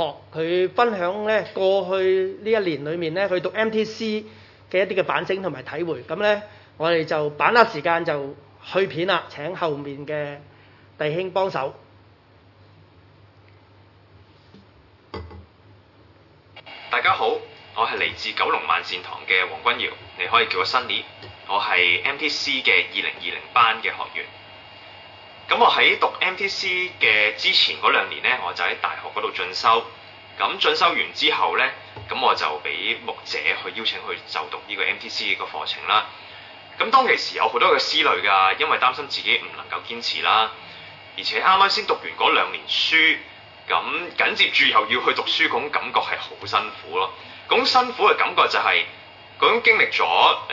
學佢分享咧過去呢一年裏面咧，佢讀 MTC 嘅一啲嘅反省同埋體會。咁咧，我哋就把握時間就去片啦。請後面嘅弟兄幫手。 大家好，我係嚟自九龍萬善堂嘅黃君堯，你可以叫我 Sunny。我係 MTC 嘅2020班嘅學員。咁我喺讀 MTC 嘅之前嗰2年呢，我就喺大學嗰度進修。咁進修完之後呢，咁我就俾牧者去邀請去就讀呢個 MTC 個課程啦。咁當其時有好多嘅思慮㗎，因為擔心自己唔能夠堅持啦，而且啱啱先讀完嗰2年書，咁緊接住又要去讀書，嗰種感覺係好辛苦咯。嗰種辛苦嘅感覺就係嗰種經歷咗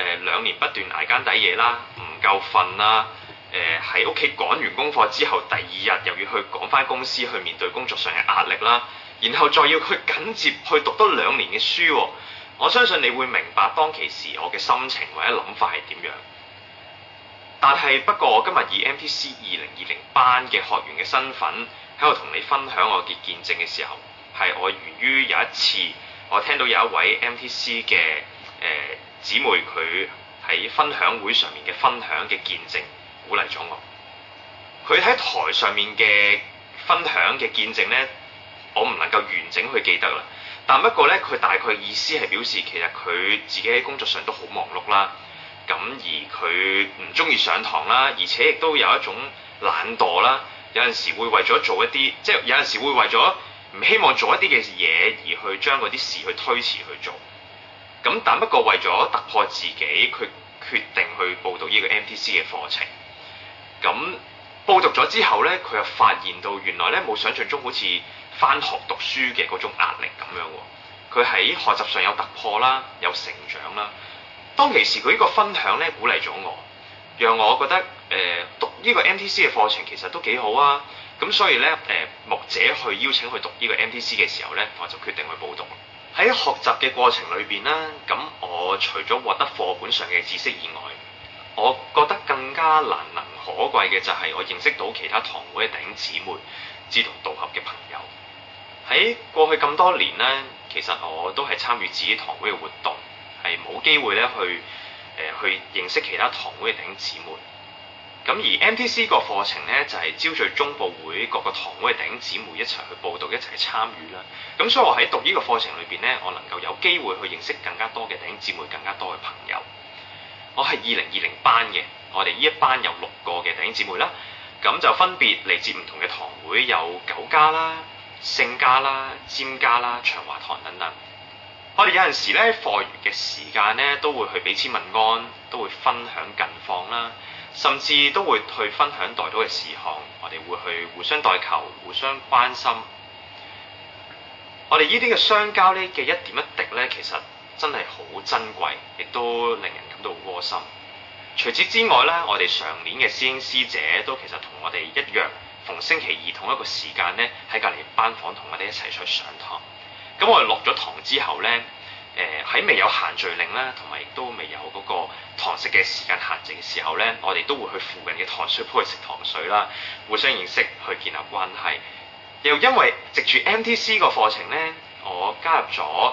2年不斷捱更抵夜啦，唔夠瞓啦，喺屋企趕完功課之後，第2日又要去趕返公司去面對工作上嘅壓力啦，然後再要去緊接去讀多2年嘅書喎。我相信你會明白當其時我嘅心情或者諗法係點樣。但係不過我今日以 MTC 2020班嘅學員嘅身份喺度同你分享我嘅見證嘅時候，係我源於有一次我聽到有一位 MTC 嘅姊妹佢喺分享會上面嘅分享嘅見證鼓勵咗我。佢喺台上面嘅分享嘅見證呢，我唔能夠完整去記得啦。但不過呢，佢大概意思係表示其實佢自己喺工作上都好忙碌啦。咁而佢唔中意上堂啦，而且亦都有一種懶惰啦。有陣時會為咗做一啲，即係有陣時會為咗唔希望做一啲嘅嘢而去將嗰啲事去推遲去做。咁但不過為咗突破自己，佢決定去報讀呢個 MTC 嘅課程。咁報讀咗之後呢，佢又發現到原來呢冇想象中好似返學讀書嘅嗰種壓力咁樣喎。佢喺學習上有突破啦，有成長啦。當其時佢呢個分享呢鼓勵咗我，讓我覺得讀呢個 MTC 嘅課程其實都幾好啊。咁所以呢，牧者去邀請去讀呢個 MTC 嘅時候呢，我就決定去報讀。喺學習嘅過程裏邊啦，咁我除咗獲得課本上嘅知識以外，我覺得更加難能可貴嘅就係我認識到其他堂會嘅弟兄姊妹志同道合嘅朋友。喺過去咁多年呢，其實我都係參與自己堂會嘅活動，係冇機會咧去認識其他堂會嘅弟兄姊妹。咁而 MTC 個課程咧就係招聚中部會各個堂會嘅弟兄姊妹一齊去報讀，一齊去參與啦。咁所以我喺讀呢個課程裏邊咧，我能夠有機會去認識更加多嘅弟兄姊妹，更加多嘅朋友。我係2020班嘅，我哋呢一班有6個嘅弟兄姊妹啦。咁就分別嚟自唔同嘅堂會，有9家啦、聖家啦、尖家啦、長華堂等等。我哋有陣時咧課餘嘅時間咧，都會去彼此問安，都會分享近況啦，甚至都會去分享代禱嘅事項。我哋會去互相代求，互相關心。我哋呢啲嘅相交呢嘅一點一滴咧，其實真係好珍貴，亦都令人感到窩心。除此之外咧，我哋上年嘅師兄師姐都其實同我哋一樣，逢星期二同一個時間咧喺隔離班房同我哋一齊去上堂。咁我哋落咗堂之後咧，喺未有限聚令啦，同埋亦都未有嗰個堂食嘅時間限制嘅時候咧，我哋都會去附近嘅糖水鋪去食糖水啦，互相認識，去建立關係。又因為藉住 MTC 個課程咧，我加入咗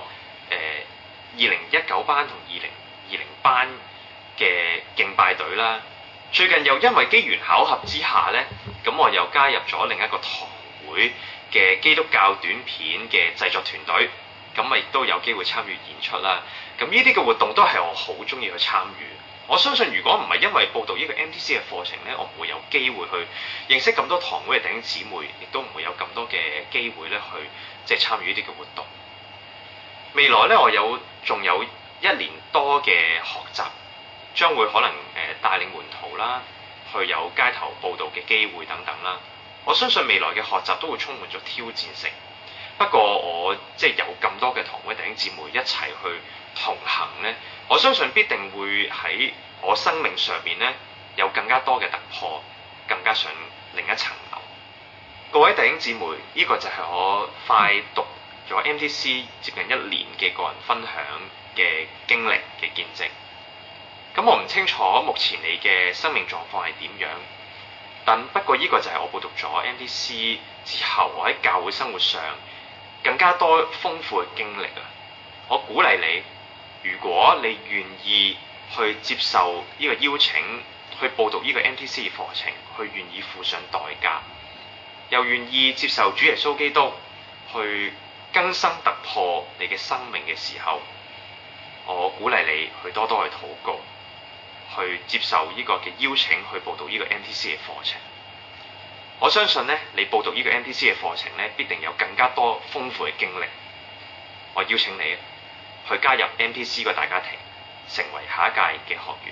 2019班同2020班嘅敬拜隊啦。最近又因為機緣巧合之下咧，咁我又加入咗另一個堂會嘅基督教短片嘅製作團隊，咁咪亦都有機會參與演出啦。咁呢啲嘅活動都係我好中意去參與。我相信如果唔係因為報讀呢個 MTC 嘅課程咧，我唔會有機會去認識咁多堂會嘅弟兄姊妹，亦都唔會有咁多嘅機會咧去即係參與呢啲嘅活動。未來咧，我仲有1年多嘅學習，將會可能帶領門徒啦，去有街頭報道嘅機會等等啦。我相信未來嘅學習都會充滿咗挑戰性。不過我即係有咁多嘅堂會弟兄姊妹一齊去同行咧，我相信必定會喺我生命上面咧有更加多嘅突破，更加上另一層樓。各位弟兄姊妹，呢個就係我快讀咗 MTC 接近1年嘅個人分享嘅經歷嘅見證。咁我唔清楚目前你嘅生命狀況係點樣，但不過呢個就係我報讀咗 MTC 之後，我喺教會生活上更加多豐富嘅經歷啊！我鼓勵你，如果你願意去接受呢個邀請，去報讀呢個 MTC 嘅課程，去願意付上代價，又願意接受主耶穌基督去更新突破你嘅生命嘅時候，我鼓勵你去多多去禱告，去接受呢個嘅邀請，去報讀呢個 MTC 嘅課程。我相信咧，你報讀呢個 MTC 嘅課程咧，必定有更加多豐富嘅經歷。我邀請你去加入 MTC 個大家庭，成為下一屆嘅學員。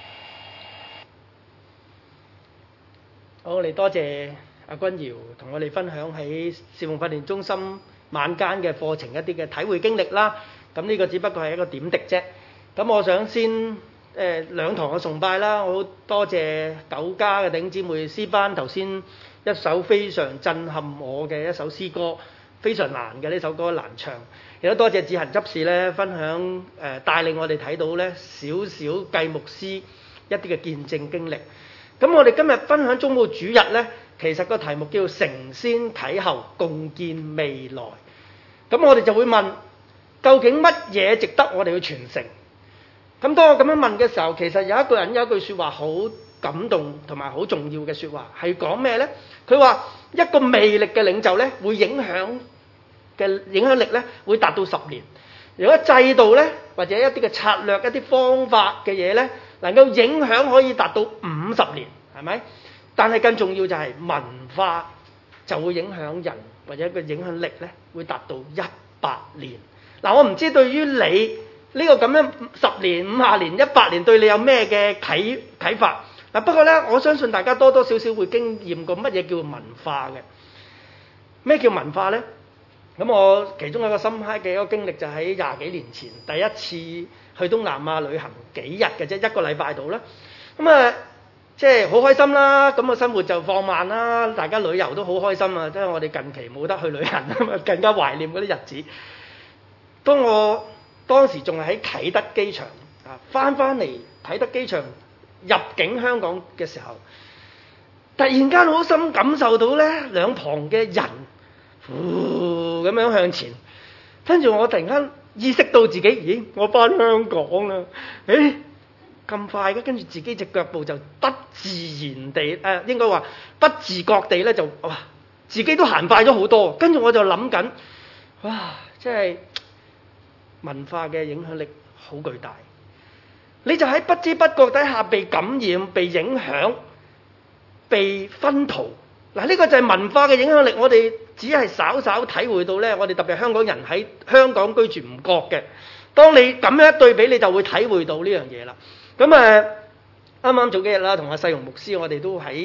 好，我哋多謝阿君堯同我哋分享喺侍奉訓練中心晚間嘅課程一啲嘅體會經歷啦。咁呢個只不過係一個點滴啫。咁我想先兩堂嘅崇拜啦，我好多謝9家嘅弟兄姊妹詩班頭先一首非常震撼我嘅一首詩歌，非常難嘅呢首歌難唱。亦都多謝志恒執事咧分享帶領我哋睇到咧少少計牧師一啲嘅見證經歷。咁我哋今日分享中務主日咧，其實個題目叫承先啟後，共建未來。咁我哋就會問，究竟乜嘢值得我哋去傳承？咁當我咁樣問嘅時候，其實有一個人有一句説話好感動同埋好重要嘅説話，係講咩呢？佢話一個魅力嘅領袖咧，會影響力咧，會達到10年。如果制度咧或者一啲嘅策略、一啲方法嘅嘢咧，能夠影響可以達到50年，係咪？但係更重要就係文化就會影響人，或者個影響力咧會達到100年。嗱，我唔知對於你呢個咁樣10年、50年、100年對你有咩嘅啟發？嗱，不過咧，我相信大家多多少少會經驗過乜嘢叫文化嘅。咩叫文化咧？咁我其中一個深刻嘅一個經歷就喺20幾年前，第一次去東南亞旅行幾日嘅啫，1個禮拜度啦。咁啊，即係好開心啦。咁個生活就放慢啦，大家旅遊都好開心啊。即係我哋近期冇得去旅行啊嘛，更加懷念嗰啲日子。當時仲係喺啟德機場啊，翻嚟啟德機場入境香港嘅時候，突然間好深感受到咧兩旁嘅人呼咁樣向前，跟住我突然間意識到自己，咦，我翻香港啦！咁快嘅，跟住自己隻腳步就不自然地應該話不自覺地咧就哇，自己都行快咗好多。跟住我就諗緊，哇，即係文化嘅影響力好巨大。你就喺不知不覺底下被感染、被影響、被薰陶。嗱，呢個就係文化嘅影響力。我哋只係稍稍體會到咧，我哋特別香港人喺香港居住唔覺嘅。當你咁樣一對比，你就會體會到呢樣嘢啦。咁啱啱早幾日啦，同阿世榮牧師，我哋都喺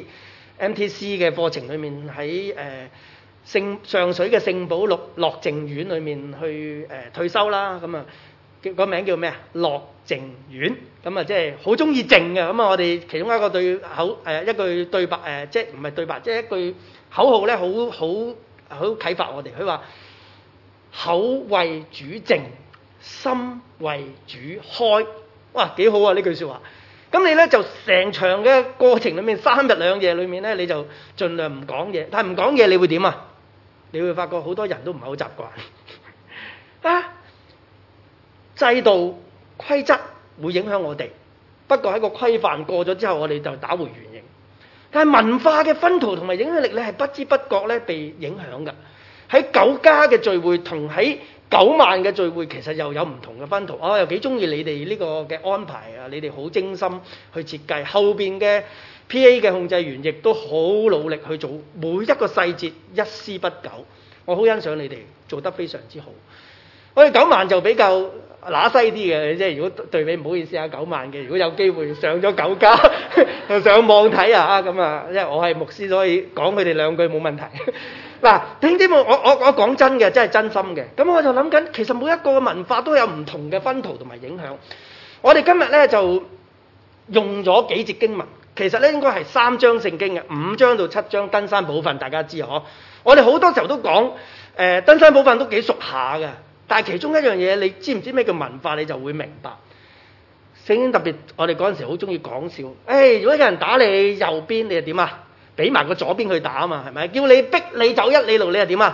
MTC 嘅課程裏面，喺上水嘅聖保祿樂靜院裏面去退修啦。咁啊，個名叫咩啊？樂靜院。咁啊，即係好中意靜嘅。咁啊，我哋其中一個對口一句對白即係唔係對白，即係一句口號咧，好啟發我哋。佢話：口為主靜，心為主開。哇，幾好啊！呢句説話。咁你咧就成場嘅過程裏面3日2夜裏面咧，你就盡量唔講嘢。但係唔講嘢，你會點啊？你會發覺好多人都唔係好習慣啊。制度規則會影響我哋，不過喺個規範過咗之後，我哋就打回原形。但係文化嘅薰陶同埋影響力咧，係不知不覺咧被影響㗎。喺9家嘅聚會同喺9萬嘅聚會，其實又有唔同嘅薰陶。我又幾中意你哋呢個嘅安排啊！你哋好精心去設計，後邊嘅 PA 嘅控制員亦都好努力去做每一個細節，一絲不苟。我好欣賞你哋做得非常之好。我哋9萬就比較乸西啲嘅，即係如果對比，唔好意思啊，9萬嘅，如果有機會上咗9家就上網睇啊咁啊，因為我係牧師，所以講佢哋2句冇問題。嗱，弟兄姊妹，我講真嘅，真係真心嘅。咁我就諗緊，其實每一個文化都有唔同嘅薰陶同埋影響。我哋今日咧就用咗幾節經文，其實咧應該係3章聖經嘅，5章到7章登山寶訓，大家知嗬。我哋好多時候都講登山寶訓都幾熟下嘅。但係其中一樣嘢，你知唔知咩叫文化？你就會明白。聖經特別，我哋嗰陣時好中意講笑。如果有人打你右邊，你又點啊？俾埋個左邊去打啊嘛，係咪？叫你逼你走1里路，你又點啊？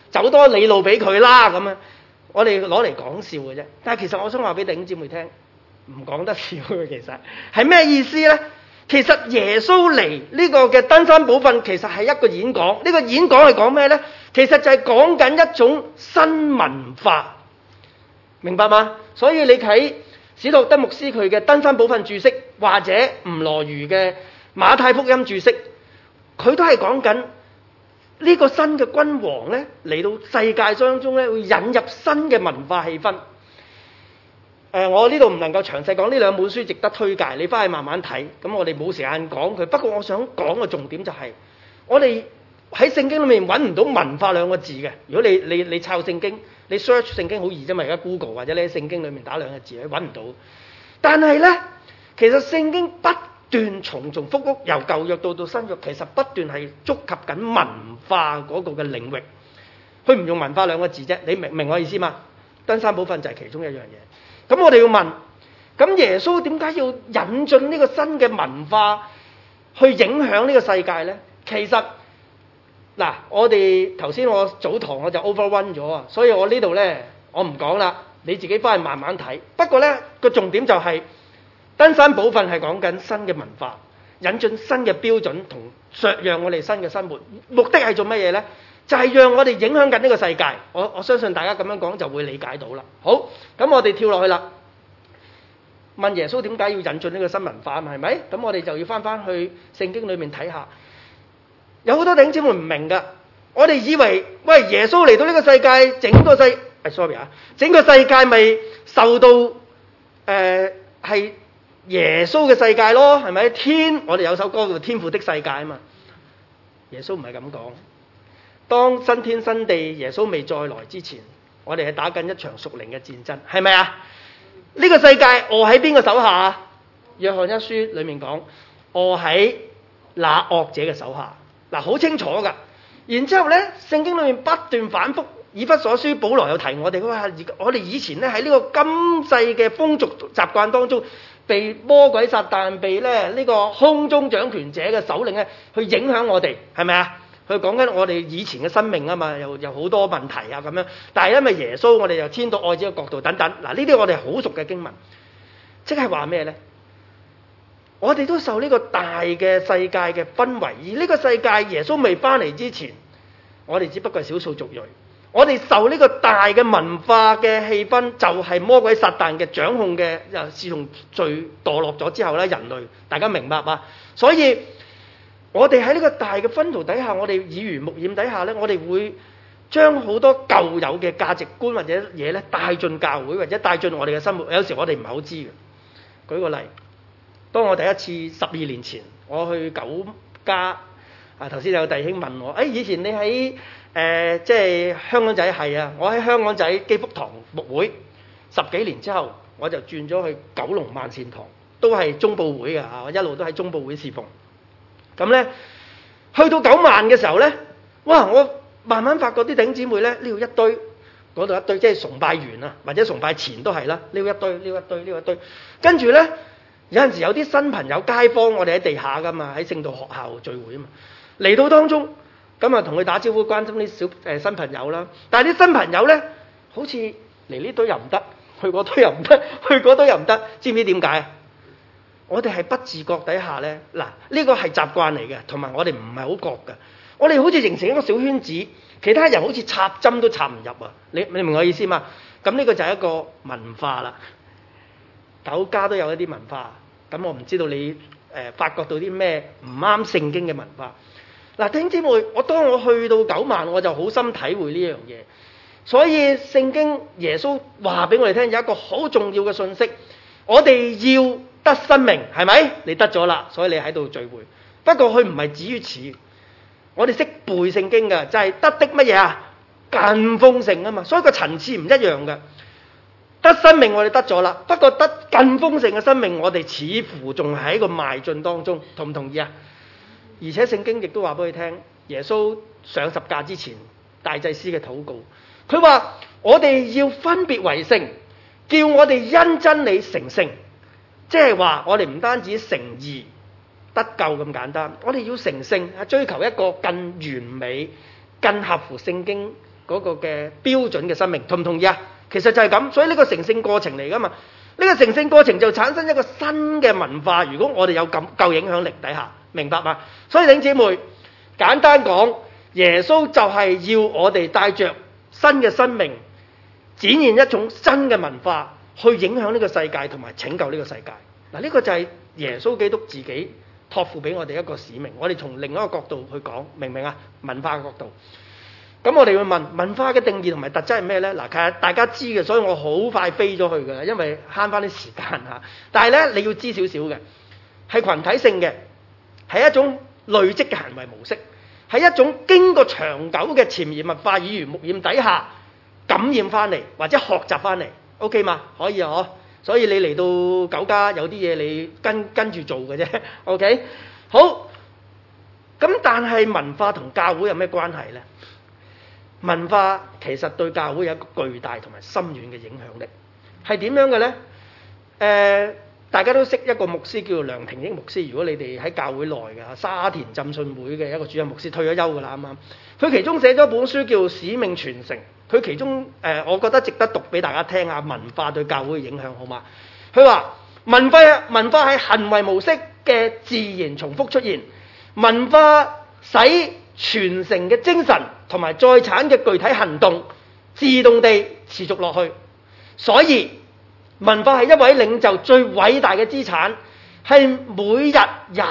走多里路俾佢啦咁樣。我哋攞嚟講笑嘅啫。但係其實我想話俾弟兄姊妹聽，唔講得笑嘅，其實係咩意思呢？其實耶穌嚟呢個嘅登山寶訓其實係一個演講。呢個演講係講咩呢？其實就係講緊一種新文化，明白嗎？所以你睇史托德牧師佢嘅登山寶訓注釋，或者吳羅瑜嘅馬太福音注釋，佢都係講緊呢個新嘅君王呢嚟到世界當中呢，會引入新嘅文化氣氛。我呢度唔能夠詳細講，呢兩本書值得推介，你翻去慢慢睇。咁我哋冇時間講佢，不過我想講嘅重點就係，我哋喺聖經裏面揾唔到文化兩個字嘅。如果你抄聖經，你 search 聖經好易啫嘛，而家 Google 或者你喺聖經裏面打兩個字，你揾唔到。但係呢，其實聖經不斷重重複複，由舊約到新約，其實不斷係觸及緊文化嗰個嘅領域。佢唔用文化兩個字啫，你明我意思嘛？登山寶訓就係其中一樣嘢。咁我哋要問，咁耶穌點解要引進呢個新嘅文化去影響呢個世界呢？其實嗱，我哋頭先我早堂我就 overrun 咗啊，所以我呢度呢，我唔講啦，你自己翻去慢慢睇。不過呢個重點就係登山寶訓係講緊新嘅文化，引進新嘅標準同削弱我哋新嘅生活，目的係做乜嘢呢？就係讓我哋影響緊呢個世界。我相信大家咁樣講就會理解到啦。好，咁我哋跳落去啦。問耶穌點解要引進呢個新文化啊？係咪？咁我哋就要翻去聖經裏面睇下。有好多弟兄姊妹唔明㗎。我哋以為喂，耶穌嚟到呢個世界，整個世界咪受到係耶穌嘅世界咯，係咪？我哋有首歌叫《天父的世界》啊嘛。耶穌唔係咁講。當新天新地耶穌未再來之前，我哋係打緊一場屬靈嘅戰爭，係咪啊？呢個世界臥喺邊個手下啊？約翰一書裏面講，臥喺那惡者嘅手下，嗱，好清楚噶。然之後呢，聖經裏面不斷反覆，以弗所書保羅有提我哋，佢話我哋以前呢喺呢個今世嘅風俗習慣當中，被魔鬼撒旦，被呢個空中掌權者嘅首領呢去影響我哋，係咪啊？佢講緊我哋以前嘅生命啊嘛，又好多問題啊咁樣。但係因為耶穌，我哋又遷到愛子嘅角度等等。嗱，呢啲我哋好熟嘅經文，即係話咩呢？我哋都受呢個大嘅世界嘅氛圍，而呢個世界耶穌未翻嚟之前，我哋只不過係少數族裔。我哋受呢個大嘅文化嘅氣氛，就係魔鬼撒旦嘅掌控嘅。自從罪墮落咗之後咧，人類大家明白嘛？所以我哋喺呢個大嘅薰陶底下，我哋耳濡目染底下呢，我哋會將好多舊有嘅價值觀或者嘢呢帶進教會，或者帶進我哋嘅生活。有時我哋唔係好知嘅。舉個例，當我第一次12年前我去九家，頭先有弟兄問我，以前你喺即係香港仔，係啊，我喺香港仔基福堂牧會10幾年之後，我就轉咗去九龍萬善堂，都係中部會嘅，我一路都喺中部會侍奉。咁呢，去到9萬嘅時候呢，哇！我慢慢發覺啲弟兄姊妹呢，呢度一堆，嗰度一堆，即係崇拜完啊，或者崇拜前都係啦，呢度一堆，呢度一堆，呢度一堆。跟住呢，有陣時有啲新朋友街坊，我哋喺地下噶嘛，喺聖道學校聚會啊嘛，嚟到當中，咁啊同佢打招呼，關心啲新朋友啦。但係啲新朋友呢，好似嚟呢堆又唔得，去嗰堆又唔得，去嗰堆又唔得，知唔知點解？我哋係不自覺底下呢，嗱，呢個係習慣嚟嘅，同埋我哋唔係好覺嘅。我哋好似形成一個小圈子，其他人好似插針都插唔入啊！你明我意思嘛？咁呢個就係一個文化啦。九家都有一啲文化，咁我唔知道你發覺到啲咩唔啱聖經嘅文化。嗱，弟兄姊妹，當我去到9萬，我就好深體會呢樣嘢。所以聖經耶穌話俾我哋聽，有一個好重要嘅信息，我哋要得生命，係咪？你得咗啦，所以你喺度聚會。不過佢唔係止於此，我哋識背聖經嘅，就係得的乜嘢啊？更豐盛啊嘛，所以個層次唔一樣嘅。得生命我哋得咗啦，不過得更豐盛嘅生命，我哋似乎仲喺個邁進當中，同唔同意啊？而且聖經亦都話俾佢聽，耶穌上十架之前，大祭司嘅禱告，佢話我哋要分別為聖，叫我哋因真理成聖。即係話我哋唔單止成義得救咁簡單，我哋要成聖，係追求一個更完美、更合乎聖經嗰個嘅標準嘅生命，同唔同意啊？其實就係咁，所以呢個成聖過程嚟噶嘛。呢個成聖過程就產生一個新嘅文化。如果我哋有咁夠影響力底下，明白嗎？所以弟兄姊妹，簡單講，耶穌就係要我哋帶着新嘅生命，展現一種新嘅文化，去影響呢個世界同埋拯救呢個世界。嗱，呢個就係耶穌基督自己託付俾我哋一個使命。我哋從另一個角度去講，明唔明啊？文化嘅角度。咁我哋會問文化嘅定義同埋特質係咩呢？嗱，其實大家知嘅，所以我好快飛咗去㗎，因為慳翻啲時間嚇。但係呢，你要知少少嘅，係群體性嘅，係一種累積嘅行為模式，係一種經過長久嘅潛移默化、耳濡目染底下感染翻嚟或者學習翻嚟。OK 嘛？可以啊，所以你嚟到九家有啲嘢你跟住做嘅啫。OK， 好。咁但係文化同教會有咩關係呢？文化其實對教會有一個巨大同埋深遠嘅影響力，係點樣嘅呢？大家都識一個牧師叫做梁庭益牧師，如果你哋喺教會內嘅，沙田浸信會嘅一個主任牧師，退咗休㗎啦啱啱。佢其中寫咗本書叫《使命傳承》，佢其中我覺得值得讀俾大家聽下文化對教會嘅影響，好嗎？佢話文化係行為模式嘅自然重複出現，文化使傳承嘅精神同埋再產嘅具體行動自動地持續落去，所以文化係一位領袖最偉大嘅資產，係每日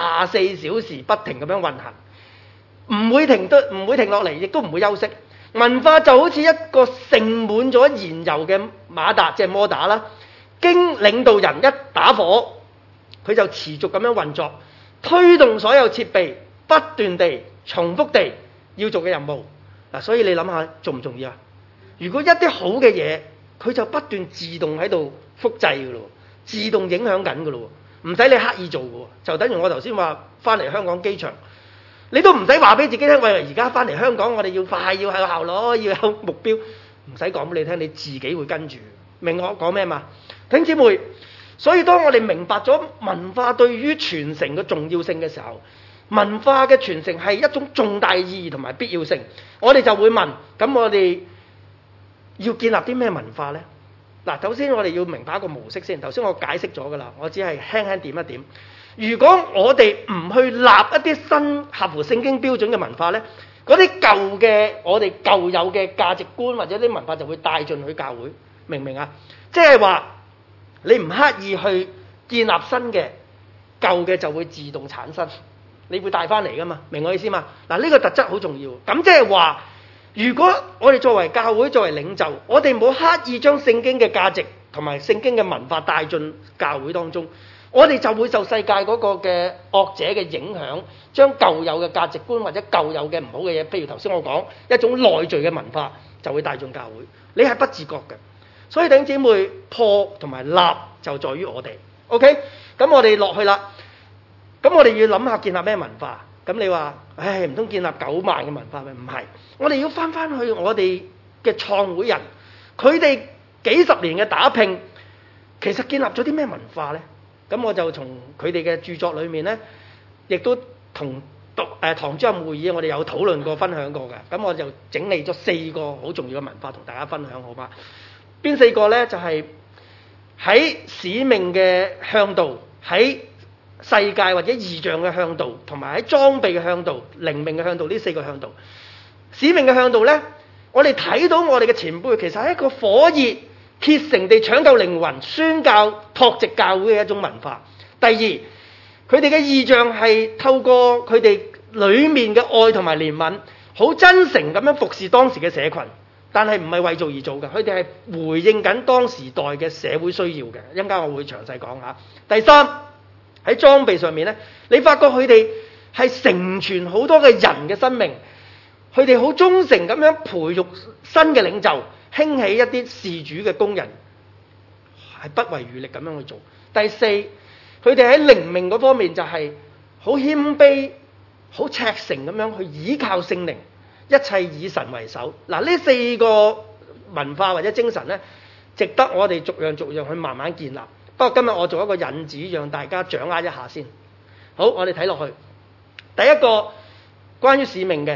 24小時不停咁樣運行，唔會停落嚟，亦都唔會休息。文化就好似一個盛滿咗燃油嘅馬達，即係摩打啦，經領導人一打火，佢就持續咁樣運作，推動所有設備不斷地重複地要做嘅任務。嗱，所以你諗下重唔重要啊？如果一啲好嘅嘢，佢就不斷自動喺度複製㗎咯，自動影響緊㗎咯，唔使你刻意做㗎，就等於我頭先話翻嚟香港機場，你都唔使話俾自己聽，喂，而家翻嚟香港我哋要快，要有效率，要有目標，唔使講俾你聽，你自己會跟住。明我講咩嘛？弟兄姊妹，所以當我哋明白咗文化對於傳承嘅重要性嘅時候，文化嘅傳承係一種重大意義同埋必要性，我哋就會問，咁我哋要建立啲咩文化呢？嗱，首先我哋要明白一個模式先。頭先我解釋咗㗎啦，我只係輕輕點一點。如果我哋唔去立一啲新合乎聖經標準嘅文化呢，嗰啲舊嘅我哋舊有嘅價值觀或者啲文化就會帶進去教會，明唔明啊？即係話你唔刻意去建立新嘅，舊嘅就會自動產生，你會帶翻嚟㗎嘛？明我意思嘛？嗱，呢個特質好重要。咁即係話，如果我哋作為教會、作為領袖，我哋冇刻意將聖經嘅價值同埋聖經嘅文化帶進教會當中，我哋就會受世界嗰個嘅惡者嘅影響，將舊有嘅價值觀或者舊有嘅唔好嘅嘢，譬如頭先我講一種內聚嘅文化，就會帶進教會。你係不自覺嘅，所以弟兄姊妹，破同埋立就在於我哋。OK， 咁我哋落去啦。咁我哋要諗下建立咩文化？咁你話，唔通建立9萬嘅文化咩？唔係，我哋要翻去我哋嘅創會人，佢哋幾十年嘅打拼，其實建立咗啲咩文化呢？咁我就從佢哋嘅著作裏面呢，亦都同堂主任會議，我哋有討論過、分享過嘅。咁我就整理咗4個好重要嘅文化同大家分享，好嗎？邊4個呢？就係喺使命嘅向度，喺世界或者異象嘅向度，同埋喺裝備嘅向度、靈命嘅向度，呢4個向度。使命嘅向度呢，我哋睇到我哋嘅前輩其實係一個火熱竭誠地搶救靈魂、宣教拓殖教會嘅一種文化。第二，佢哋嘅異象係透過佢哋裡面嘅愛同埋憐憫，好真誠咁樣服侍當時嘅社群，但係唔係為做而做嘅，佢哋係回應緊當時代嘅社會需要嘅。一陣間我會詳細講下。第三，喺裝備上面呢，你發覺佢哋係成全好多嘅人嘅生命，佢哋好忠誠咁樣培育新嘅領袖，興起一啲事主嘅工人，係不遺餘力咁樣去做。第四，佢哋喺靈命嗰方面就係好謙卑、好赤誠咁樣去倚靠聖靈，一切以神為首。嗱，呢4個文化或者精神呢，值得我哋逐樣逐樣去慢慢建立。不過今日我做一個引子，讓大家掌握一下先。好，我哋睇落去。第一個關於使命嘅，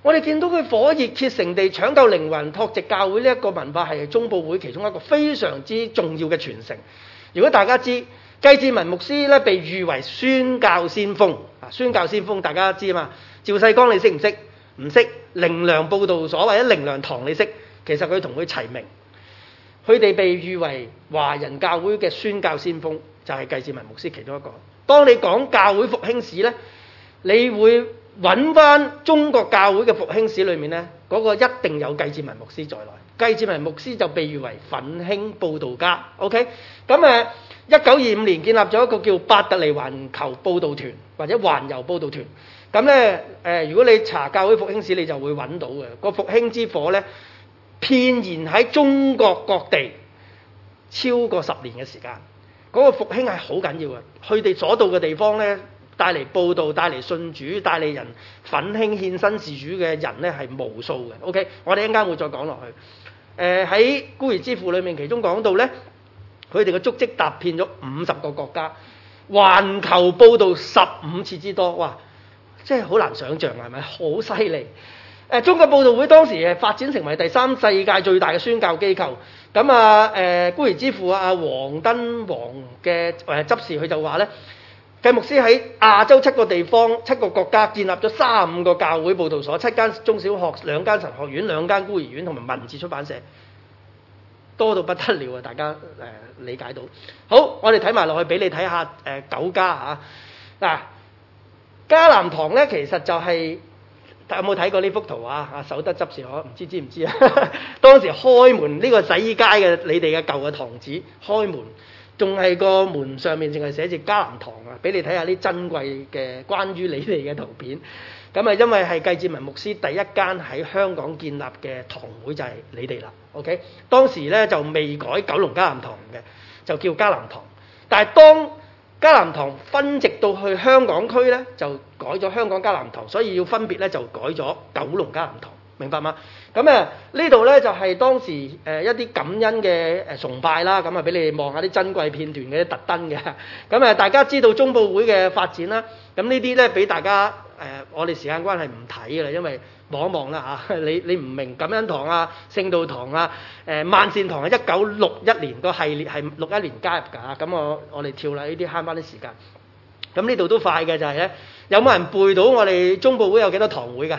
我哋見到佢火熱竭誠地搶救靈魂、拓殖教會呢一個文化係中報會其中一個非常之重要嘅傳承。如果大家知計志文牧師咧被譽為宣教先鋒啊，宣教先鋒大家知嘛？趙世光你識唔識？唔識。靈糧佈道所或者靈糧堂你識？其實佢同佢齊名，佢哋被譽為華人教會嘅宣教先鋒，就係計志文牧師其中一個。當你講教會復興史咧，你會揾翻中國教會嘅復興史裏面咧，嗰個一定有計志文牧師在內。計志文牧師就被譽為奮興佈道家。OK， 咁1925年建立咗一個叫伯特利環球佈道團或者環遊佈道團。咁咧如果你查教會復興史，你就會揾到嘅個復興之火咧，遍燃喺中國各地超過10年嘅時間。嗰個復興係好緊要嘅，佢哋所到嘅地方咧，帶嚟佈道、帶嚟信主、帶嚟人奮興獻身事主嘅人咧係無數嘅。OK， 我哋一陣間會再講落去。喺孤兒之父裏面，其中講到咧，佢哋嘅足跡踏遍咗50個國家，環球佈道15次之多，哇！真係好難想像，係咪？好犀利！中國佈道會當時發展成為第3世界最大嘅宣教機構。咁孤兒之父黃登煌嘅執事佢就話咧，計牧師喺亞洲7個地方、7個國家建立咗35個教會佈道所、7間中小學、2間神學院、2間孤兒院同埋文字出版社，多到不得了啊！大家理解到。好，我哋睇埋落去俾你睇下9家嚇嗱。迦南堂咧，其實就係、有冇睇過呢幅圖啊？守德執事我唔知唔知啊？當時開門呢個洗衣街嘅你哋嘅舊嘅堂址開門，仲係個門上面淨係寫住迦南堂啊！俾你睇下啲珍貴嘅關於你哋嘅圖片。咁因為係計志文牧師第一間喺香港建立嘅堂會就係你哋啦。OK， 當時咧就未改九龍迦南堂嘅，就叫迦南堂。但係當迦南堂分植到去香港區咧，就改咗香港迦南堂，所以要分別咧就改咗九龍迦南堂，明白嗎？咁呢度咧就係當時一啲感恩嘅崇拜啦，咁俾你望下啲珍貴片段嘅特登嘅。咁大家知道中報會嘅發展啦，咁呢啲咧俾大家我哋時間關係唔睇嘅啦，因為望一望啦嚇，你唔明感恩堂啊、聖道堂啊、萬善堂係1961年個系列係61年加入㗎，咁我哋跳啦，呢啲慳翻啲時間。咁呢度都快嘅就係咧，有冇人背到我哋中報會有幾多堂會㗎？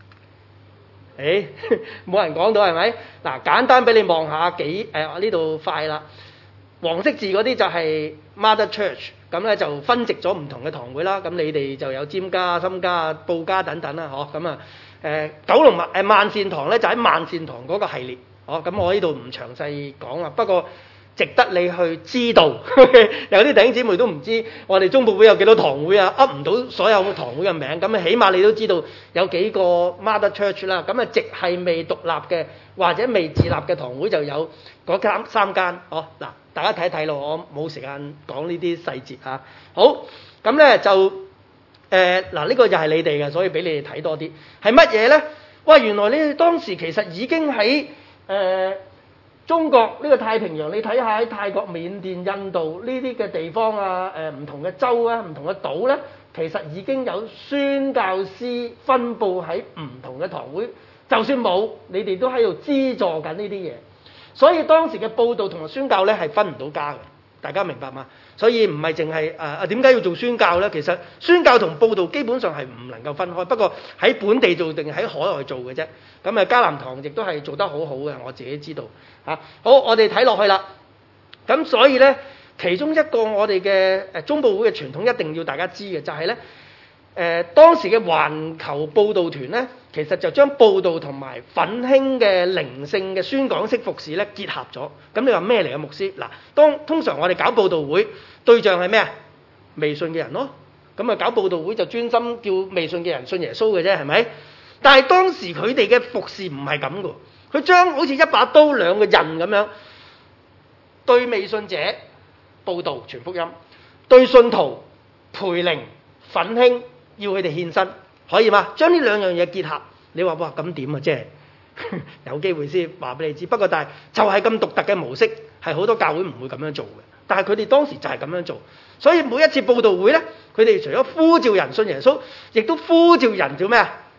冇人講到係咪？嗱，簡單俾你望下呢度快啦。黃色字嗰啲就係 Mother Church， 咁咧就分植咗唔同嘅堂會啦。咁你哋就有尖家、深家、報家等等啦，咁九龍萬善堂咧就喺萬善堂嗰個系列，咁我呢度唔詳細講啦。不過值得你去知道，有啲弟兄姊妹都唔知我哋中報會有幾多堂會啊，噏唔到所有堂會嘅名，咁起碼你都知道有幾個 Mother Church 啦。咁直係未獨立嘅或者未自立嘅堂會就有嗰3間，嗱，大家睇睇咯，我冇時間講呢啲細節嚇。好，咁咧就呢個就係你哋嘅，所以俾你哋睇多啲係乜嘢咧？哇，原來你哋當時其實已經喺中國呢個太平洋，你睇下喺泰國、緬甸、印度呢啲嘅地方啊，唔同嘅州啊、唔同嘅島咧，其實已經有宣教師分佈喺唔同嘅堂會。就算冇，你哋都喺度資助緊呢啲嘢。所以當時嘅佈道同埋宣教咧係分唔到家嘅，大家明白嗎？所以唔係淨係點解要做宣教咧？其實宣教同佈道基本上係唔能夠分開，不過喺本地做定喺海外做嘅啫。咁迦南堂亦都係做得好好嘅，我自己知道嚇。好，我哋睇落去啦。咁所以咧，其中一個我哋嘅中報會嘅傳統一定要大家知嘅就係咧，當時嘅環球佈道團咧，其實就將佈道同埋奮興嘅靈性嘅宣講式服侍咧結合咗。咁你話咩嚟嘅牧師？嗱，通常我哋搞佈道會對象係咩啊？未信嘅人咯。咁搞佈道會就專心叫未信嘅人信耶穌嘅啫，係咪？但係當時佢哋嘅服侍唔係咁嘅，佢將好似一把刀兩個刃咁樣，對未信者佈道傳福音，對信徒培靈奮興，要佢哋獻身，可以嗎？將呢兩樣嘢結合，你話哇咁點啊？即係有機會先話俾你知。不過但係就係咁獨特嘅模式，係好多教會唔會咁樣做嘅。但係佢哋當時就係咁樣做，所以每一次佈道會咧，佢哋除咗呼召人信耶穌，亦都呼召人做咩啊？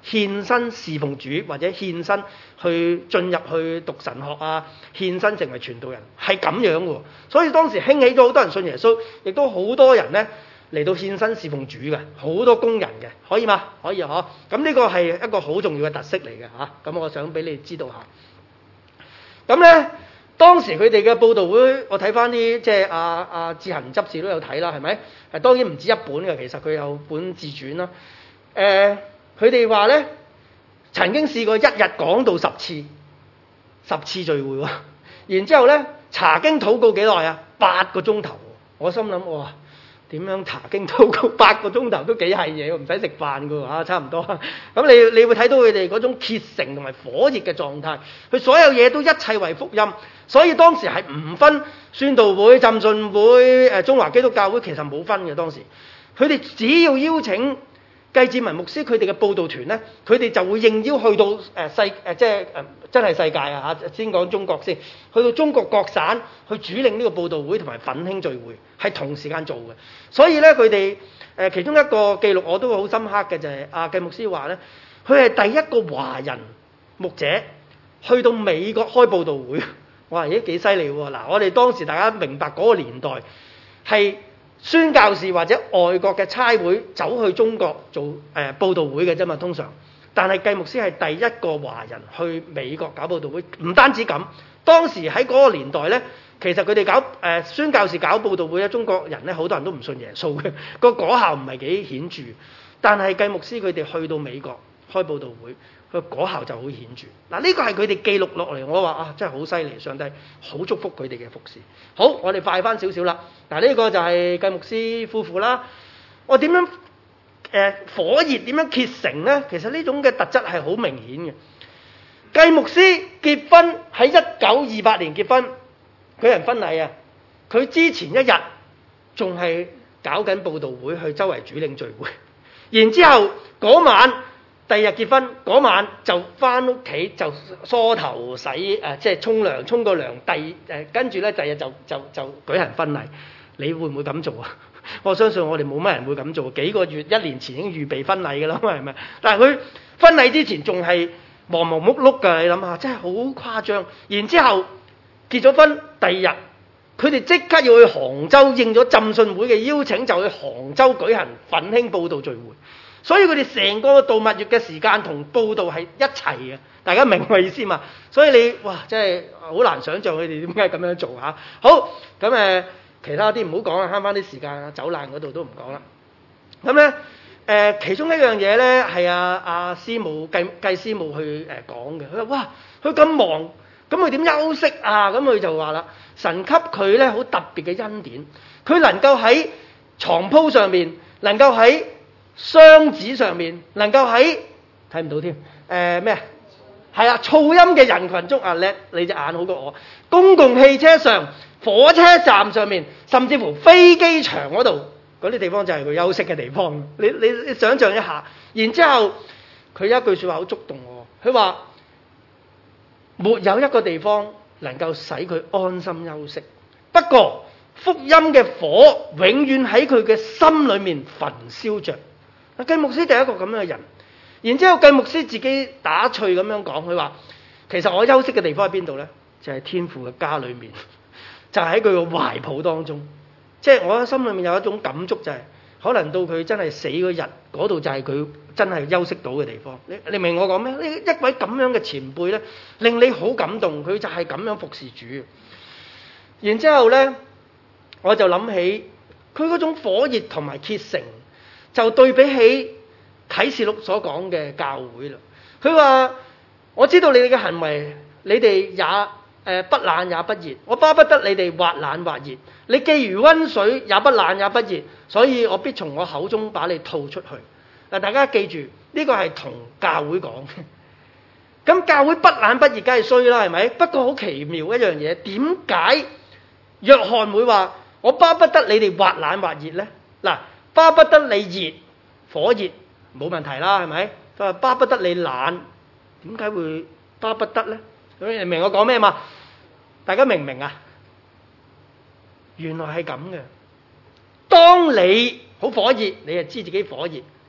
獻身侍奉主，或者獻身去進入去讀神學啊，獻身成為傳道人，係咁樣嘅。所以當時興起咗好多人信耶穌，亦都好多人咧嚟到獻身侍奉主嘅，好多工人嘅，可以嗎？可以嗬。咁呢個係一個好重要嘅特色嚟嘅嚇。咁我想俾你知道下。咁咧。當時佢哋嘅佈道會，我睇翻啲即係志恒執事都有睇啦，係咪？當然唔止一本嘅，其實佢有本自傳啦。佢哋話咧，曾經試過一日講到10次聚會喎。然之後咧，查經禱告幾耐啊？8個鐘頭。我心諗哇，點樣查經禱告8個鐘頭都幾係嘢，唔使食飯㗎喎，差唔多。咁你會睇到佢哋嗰種虔誠同埋火熱嘅狀態，佢所有嘢都一切為福音。所以當時係唔分宣道會、浸信會、中華基督教會，其實冇分嘅。當時佢哋只要邀請計志文牧師佢哋嘅佈道團咧，佢哋就會應邀去到真係世界啊嚇！先講中國先，去到中國各省去主領呢個佈道會同埋奮興聚會，係同時間做嘅。所以咧，佢哋其中一個記錄我都好深刻嘅就係計牧師話咧，佢係第一個華人牧者去到美國開佈道會。哇！咦，幾犀利喎！嗱，我哋當時大家明白嗰個年代係宣教士或者外國嘅差會走去中國做佈道會嘅啫嘛，通常。但係計牧師係第一個華人去美國搞佈道會，唔單止咁。當時喺嗰個年代咧，其實佢哋搞宣教士搞佈道會咧，中國人咧好多人都唔信耶穌嘅，個果效唔係幾顯著。但係計牧師佢哋去到美國開佈道會，個果效就好顯著。嗱，呢個係佢哋記錄落嚟，我話啊，真係好犀利，上帝好祝福佢哋嘅服侍。好，我哋快翻少少啦。嗱，呢個就係計牧師夫婦啦。我點樣火熱點樣虔誠咧？其實呢種嘅特質係好明顯嘅。計牧師結婚喺1928年結婚，舉行婚禮啊！佢之前一日仲係搞緊佈道會，去周圍主領聚會。然之後嗰晚，第二日結婚嗰晚就翻屋企就梳頭洗即係沖涼，沖個涼。跟住咧第二日就舉行婚禮。你會唔會咁做啊？我相信我哋冇乜人會咁做。幾個月、1年前已經預備婚禮㗎啦，係咪？但係佢婚禮之前仲係忙忙碌碌㗎，你諗下，真係好誇張。然之後結咗婚第二日，佢哋即刻要去杭州，應咗浸信會嘅邀請，就去杭州舉行奮興佈道聚會。所以佢哋成個度蜜月嘅時間同佈道係一齊嘅，大家明我意思嘛？所以你哇，真係好難想像佢哋點解咁樣做嚇。好，咁其他啲唔好講啦，慳翻啲時間啊，走難嗰度都唔講啦。咁咧其中一樣嘢咧係阿師母計師母去講嘅，佢話哇，佢咁忙，咁佢點休息啊？咁佢就話啦，神給佢咧好特別嘅恩典，佢能夠喺床鋪上面，能夠喺箱子上面，能夠喺睇唔到添咩啊？係啦，噪音嘅人群中啊叻，你隻眼好過我。公共汽車上、火車站上面，甚至乎飛機場嗰度嗰啲地方就係佢休息嘅地方。你想象一下，然之後佢有一句説話好觸動我，佢話沒有一個地方能夠使佢安心休息，不過福音嘅火永遠喺佢嘅心裏面焚燒着。計牧師就係一個咁樣嘅人。然之後計牧師自己打趣咁樣講，佢話其實我休息嘅地方喺邊度呢？就係天父嘅家裏面，就喺佢嘅懷抱當中。即係我喺心裏面有一種感觸，就係可能到佢真係死嗰日，嗰度就係佢真係休息到嘅地方。你明我講咩？呢一位咁樣嘅前輩呢，令你好感動。佢就係咁樣服侍主。然之後呢，我就諗起佢嗰種火熱同埋虔誠，就對比起啟示錄所講嘅教會啦。佢話我知道你哋嘅行為，你哋也不冷也不熱，我巴不得你哋或冷或熱。你既如溫水，也不冷也不熱，所以我必從我口中把你吐出去。嗱，大家記住呢個係同教會講嘅。咁教會不冷不熱梗係衰啦，係咪？不過好奇妙一樣嘢，點解約翰會話我巴不得你哋或冷或熱呢？嗱，巴不得你熱火熱冇問題啦，係咪？佢話巴不得你冷，點解會巴不得呢？你明我講咩嘛？大家明唔明啊？原來係咁嘅。當你好火熱，你就知自己火熱；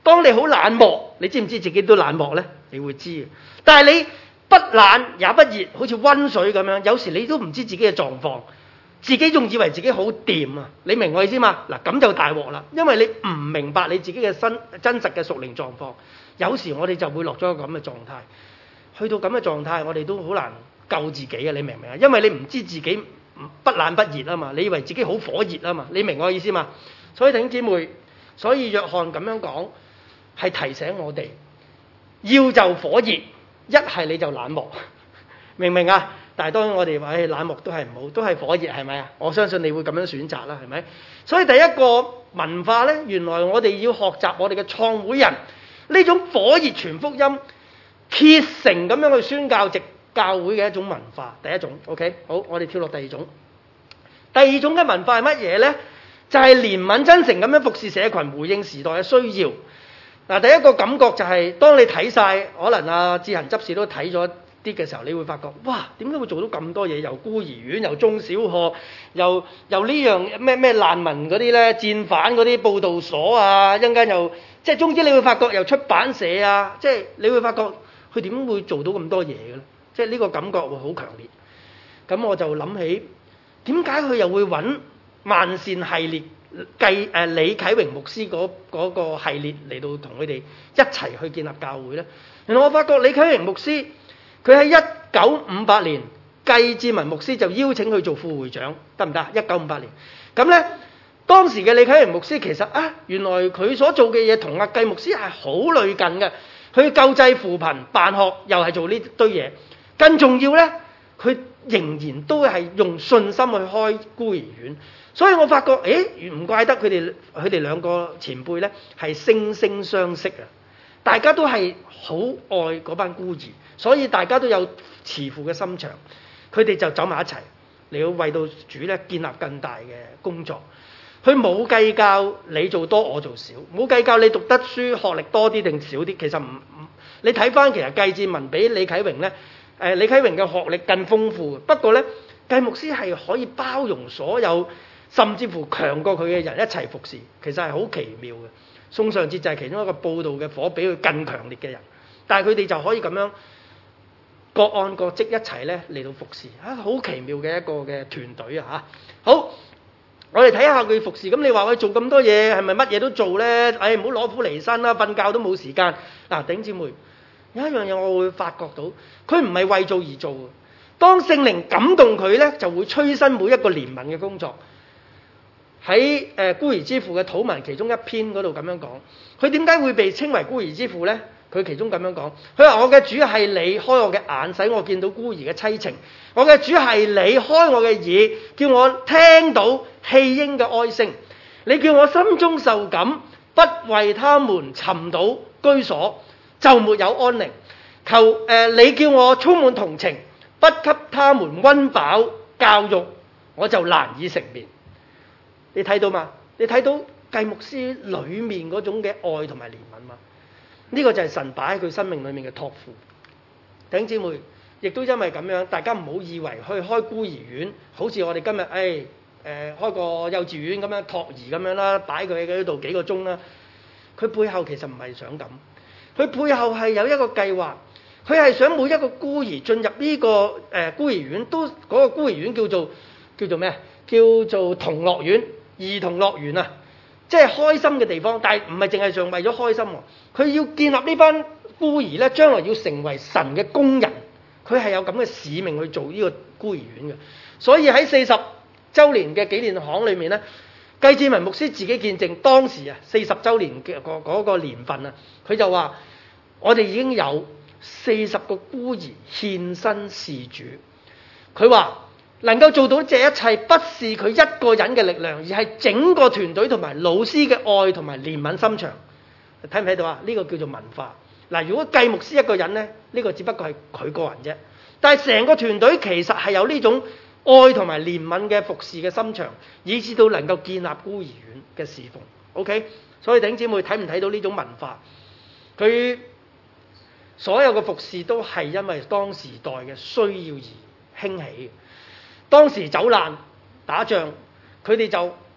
當你好冷漠，你知唔知自己都冷漠呢？你會知嘅。但係你不冷也不熱，好似溫水咁樣，有時你都唔知自己嘅狀況，自己仲以為自己好掂啊！你明我意思嘛？嗱，咁就大鑊啦，因為你唔明白你自己嘅真實嘅屬靈狀況。有時我哋就會落咗個咁嘅狀態，去到咁嘅狀態，我哋都好難救自己啊！你明唔明啊？因為你唔知自己不冷不熱啊嘛，你以為自己好火熱啊嘛，你明我意思嘛？所以弟兄姊妹，所以約翰咁樣講係提醒我哋，要就火熱，一係你就冷漠，明唔明啊？但係當然我哋話冷漠都係唔好，都係火熱，係咪啊？我相信你會咁樣選擇啦，係咪？所以第一個文化呢，原來我哋要學習我哋嘅創會人呢種火熱傳福音、竭誠咁樣去宣教直教會嘅一種文化。第一種 ，OK， 好，我哋跳落第二種。第二種嘅文化係乜嘢呢？就係憐憫真誠咁樣服侍社群，回應時代嘅需要。嗱，第一個感覺就係、當你睇晒，可能志恒執事都睇咗啲嘅時候，你會發覺，哇，點解會做到咁多嘢？又孤兒院，又中小學，又呢樣咩難民嗰啲咧，戰犯嗰啲報道所啊，一陣間又即係總之你會發覺又出版社啊，即係你會發覺佢點會做到咁多嘢嘅咧？即係呢個感覺會好強烈。咁我就諗起點解佢又會揾萬善系列李啟榮牧師嗰個系列嚟到同佢哋一齊去建立教會咧？原來我發覺李啟榮牧師佢喺1958年，計志文牧師就邀請佢做副會長，得唔得？1958年咁咧，當時嘅李啟榮牧師其實原來佢所做嘅嘢同阿計牧師係好類近嘅，佢救濟扶貧、辦學又係做呢堆嘢，更重要咧，佢仍然都係用信心去開孤兒院。所以我發覺，唔怪得佢哋兩個前輩咧係惺惺相惜啊！大家都係好愛嗰班孤兒，所以大家都有慈父嘅心腸，佢哋就走埋一齊嚟到為到主咧建立更大嘅工作。佢冇計較你做多我做少，冇計較你讀得書學歷多啲定少啲。其實你睇翻其實計志文比李啟榮咧，李啟榮嘅學歷更豐富。不過咧，計牧師係可以包容所有，甚至乎強過佢嘅人一齊服侍，其實係好奇妙嘅。宋尚節就係其中一個報道嘅火，比佢更強烈嘅人，但係佢哋就可以咁樣各按各職一齊咧嚟到服侍，好奇妙嘅一個嘅團隊啊！好，我哋睇下佢服侍。咁你話佢做咁多嘢係咪乜嘢都做咧？唔好攞苦離身啦，瞓覺都冇時間。嗱，弟兄姊妹，有一樣嘢我會發覺到，佢唔係為做而做嘅。當聖靈感動佢咧，就會催生每一個憐憫嘅工作。喺孤兒之父嘅禱文其中一篇嗰度咁樣講，佢點解會被稱為孤兒之父呢？佢其中咁樣講，佢話：我嘅主係你開我嘅眼，使我見到孤兒嘅淒情；我嘅主係你開我嘅耳，叫我聽到棄嬰嘅哀聲。你叫我心中受感，不為他們尋到居所，就沒有安寧。求你叫我充滿同情，不給他們溫飽教育，我就難以成眠。你睇到嘛？你睇到計牧師裏面嗰種嘅愛同埋憐憫嘛？呢個就係神擺喺佢生命裏面嘅託付。弟兄姊妹，亦都因為咁樣，大家唔好以為去開孤兒院，好似我哋今日開個幼稚園咁樣託兒咁樣啦，擺佢喺嗰度幾個鐘啦。佢背後其實唔係想咁，佢背後係有一個計劃，佢係想每一個孤兒進入呢個孤兒院，都嗰個孤兒院叫做咩？叫做童樂園。兒童樂園啊，即係開心嘅地方，但係唔係淨係為咗開心喎，佢要建立呢班孤兒咧，將來要成為神嘅工人，佢係有咁嘅使命去做呢個孤兒院嘅。所以喺40週年嘅紀念行裏面咧，計志文牧師自己見證當時40週年嘅嗰個年份啊，佢就話：我哋已經有40個孤兒獻身事主。佢話能夠做到這一切，不是佢一個人嘅力量，而係整個團隊同埋老師嘅愛同埋憐憫心腸。睇唔睇到啊？呢個叫做文化。嗱，如果計牧師一個人呢，呢個只不過係佢個人啫。但係成個團隊其實係有呢種愛同埋憐憫嘅服侍嘅心腸，以至到能夠建立孤兒院嘅侍奉。OK， 所以弟兄姊妹睇唔睇到呢種文化？佢所有嘅服侍都係因為當時代嘅需要而興起。當時走難打仗，佢哋就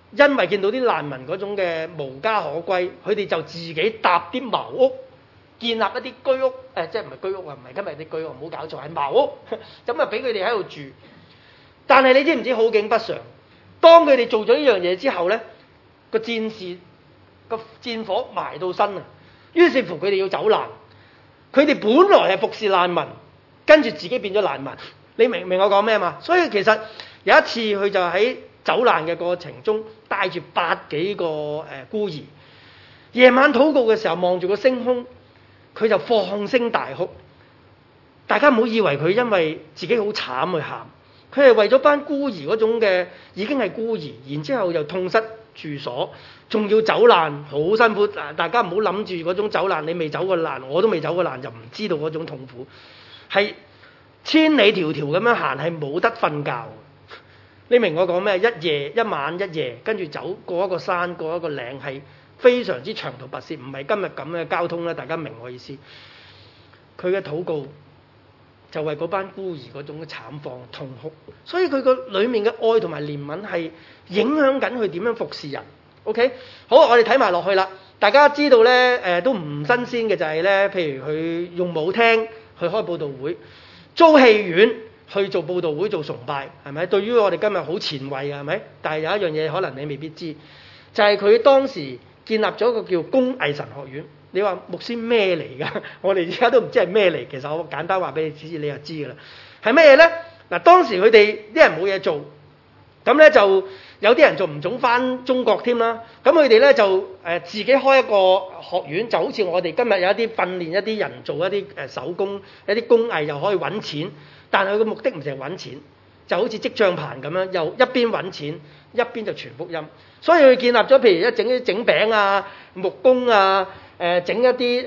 因為見到啲難民嗰種嘅無家可歸，佢哋就自己搭啲茅屋，建立一啲居屋，即係唔係居屋啊？唔係今日啲居屋，唔好搞錯，係茅屋，咁啊俾佢哋喺度住。但係你知唔知好景不常？當佢哋做咗呢樣嘢之後咧，個戰火埋到身啊！於是乎佢哋要走難。佢哋本來係服侍難民，跟住自己變咗難民。你明唔明我講咩嘛？所以其實有一次佢就喺走難嘅過程中，帶住百幾個孤兒，夜晚禱告嘅時候望住個星空，佢就放聲大哭。大家唔好以為佢因為自己好慘去喊，佢係為咗班孤兒嗰種嘅已經係孤兒，然之後又痛失住所，仲要走難，好辛苦。大家唔好諗住嗰種走難，你未走過難，我都未走過難，就唔知道嗰種痛苦。係千里迢迢咁樣行，係冇得瞓覺。你明我講咩？一晚一夜，跟住走過一個山，過一個嶺，係非常之長途跋涉，唔係今日咁嘅交通咧。大家明我意思？佢嘅禱告就為嗰班孤兒嗰種嘅慘況痛哭，所以佢個裡面嘅愛同埋憐憫係影響緊佢點樣服侍人。OK， 好，我哋睇埋落去啦。大家知道咧，都唔新鮮嘅就係咧，譬如佢用舞廳去開佈道會，租戲院去做佈道會做崇拜，係咪？對於我哋今日好前衛嘅，係咪？但係有一樣嘢可能你未必知，就係佢當時建立咗一個叫工藝神學院。你話牧師咩嚟㗎？我哋而家都唔知係咩嚟。其實我簡單話俾你知，你就知㗎啦。係咩嘢咧？嗱，當時佢哋啲人冇嘢做，咁咧就有啲人仲唔總返中國添啦。咁佢哋咧就自己開一個學院，就好似我哋今日有一啲訓練一啲人做一啲手工、一啲工藝，又可以揾錢。但係佢個目的唔淨係揾錢，就好似織帳棚咁樣，又一邊揾錢，一邊就傳福音。所以佢建立咗，譬如整餅啊、木工啊、整一啲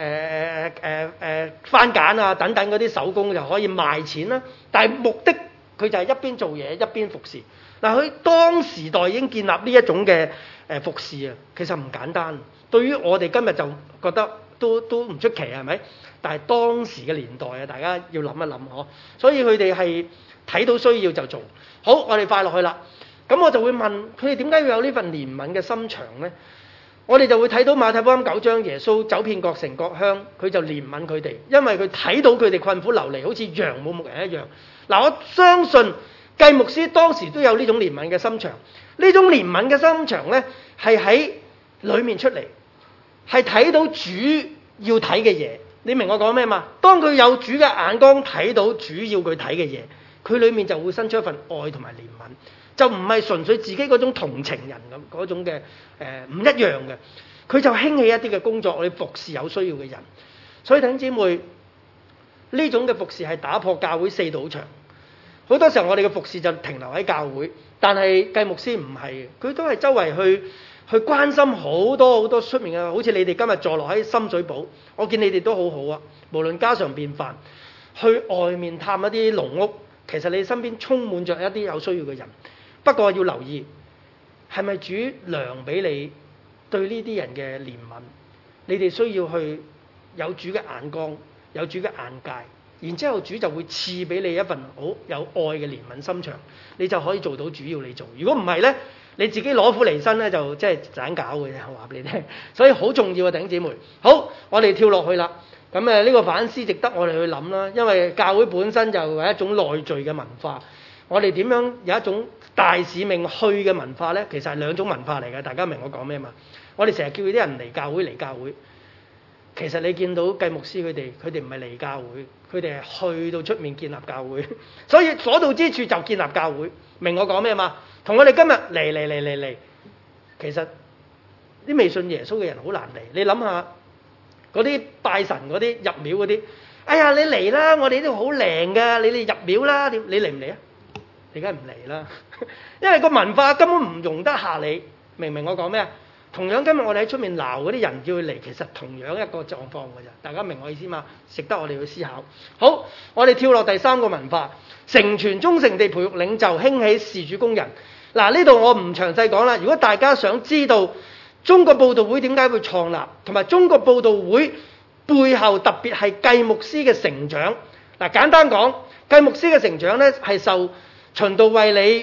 番梘啊等等嗰啲手工就可以賣錢啦。但係目的佢就係一邊做嘢一邊服侍。嗱，佢當時代已經建立呢一種嘅服侍啊，其實唔簡單。對於我哋今日就覺得都唔出奇，係咪？但係當時嘅年代啊，大家要諗一諗嗬。所以佢哋係睇到需要就做。好，我哋快落去啦。咁我就會問佢哋點解要有呢份憐憫嘅心腸呢？我哋就會睇到馬太福音9章，耶穌走遍各城各鄉，佢就憐憫佢哋，因為佢睇到佢哋困苦流離，好似羊冇牧人一樣。嗱，我相信計牧師當時都有呢種憐憫嘅心腸。呢種憐憫嘅心腸呢，係喺裡面出嚟，係睇到主要睇嘅嘢。你明我講咩嘛？當佢有主嘅眼光睇到主要佢睇嘅嘢，佢裡面就會生出一份愛同埋憐憫。就唔係純粹自己嗰種同情人咁嗰種嘅唔一樣嘅，佢就興起一啲嘅工作去服侍有需要嘅人。所以弟兄姊妹，呢種嘅服侍係打破教會四堵牆。好多時候我哋嘅服侍就停留喺教會，但係計牧師唔係，佢都係周圍去關心好多出面嘅，好似你哋今日坐落喺深水埗，我見你哋都好好啊。無論家常便飯，去外面探一啲農屋，其實你身邊充滿着一啲有需要嘅人。不過要留意，係咪主量俾你對呢啲人嘅憐憫？你哋需要去有主嘅眼光，有主嘅眼界，然之後主就會賜俾你一份好有愛嘅憐憫心腸，你就可以做到主要你做。如果唔係呢，你自己攞苦離身呢，就即係盞搞嘅啫。我話俾你聽，所以好重要啊，弟兄姊妹。好，我哋跳落去啦。咁呢個反思值得我哋去諗啦，因為教會本身就係一種內聚嘅文化。我哋點樣有一種大使命去嘅文化呢？其實係兩種文化嚟嘅，大家明我講咩嘛？我哋成日叫啲人嚟教會，其實你見到計牧師佢哋唔係嚟教會，佢哋係去到出面建立教會。所以所到之處就建立教會，明我講咩嘛？同我哋今日嚟，其實啲未信耶穌嘅人好難嚟。你諗下嗰啲拜神嗰啲入廟嗰啲，哎呀你嚟啦，我哋呢度好靈㗎，你哋入廟啦，你嚟唔嚟啊？你梗係唔嚟啦，因為個文化根本唔容得下你，明唔明我講咩啊？同樣今日我哋喺出面鬧嗰啲人叫佢嚟，其實同樣一個狀況㗎咋，大家明我意思嘛？值得我哋去思考。好，我哋跳落第三個文化，成全忠誠地培育領袖，興起事主工人。嗱，呢度我唔詳細講啦。如果大家想知道中國佈道會點解會創立，同埋中國佈道會背後特別係計牧師嘅成長，嗱，簡單講，計牧師嘅成長呢係受循道衛理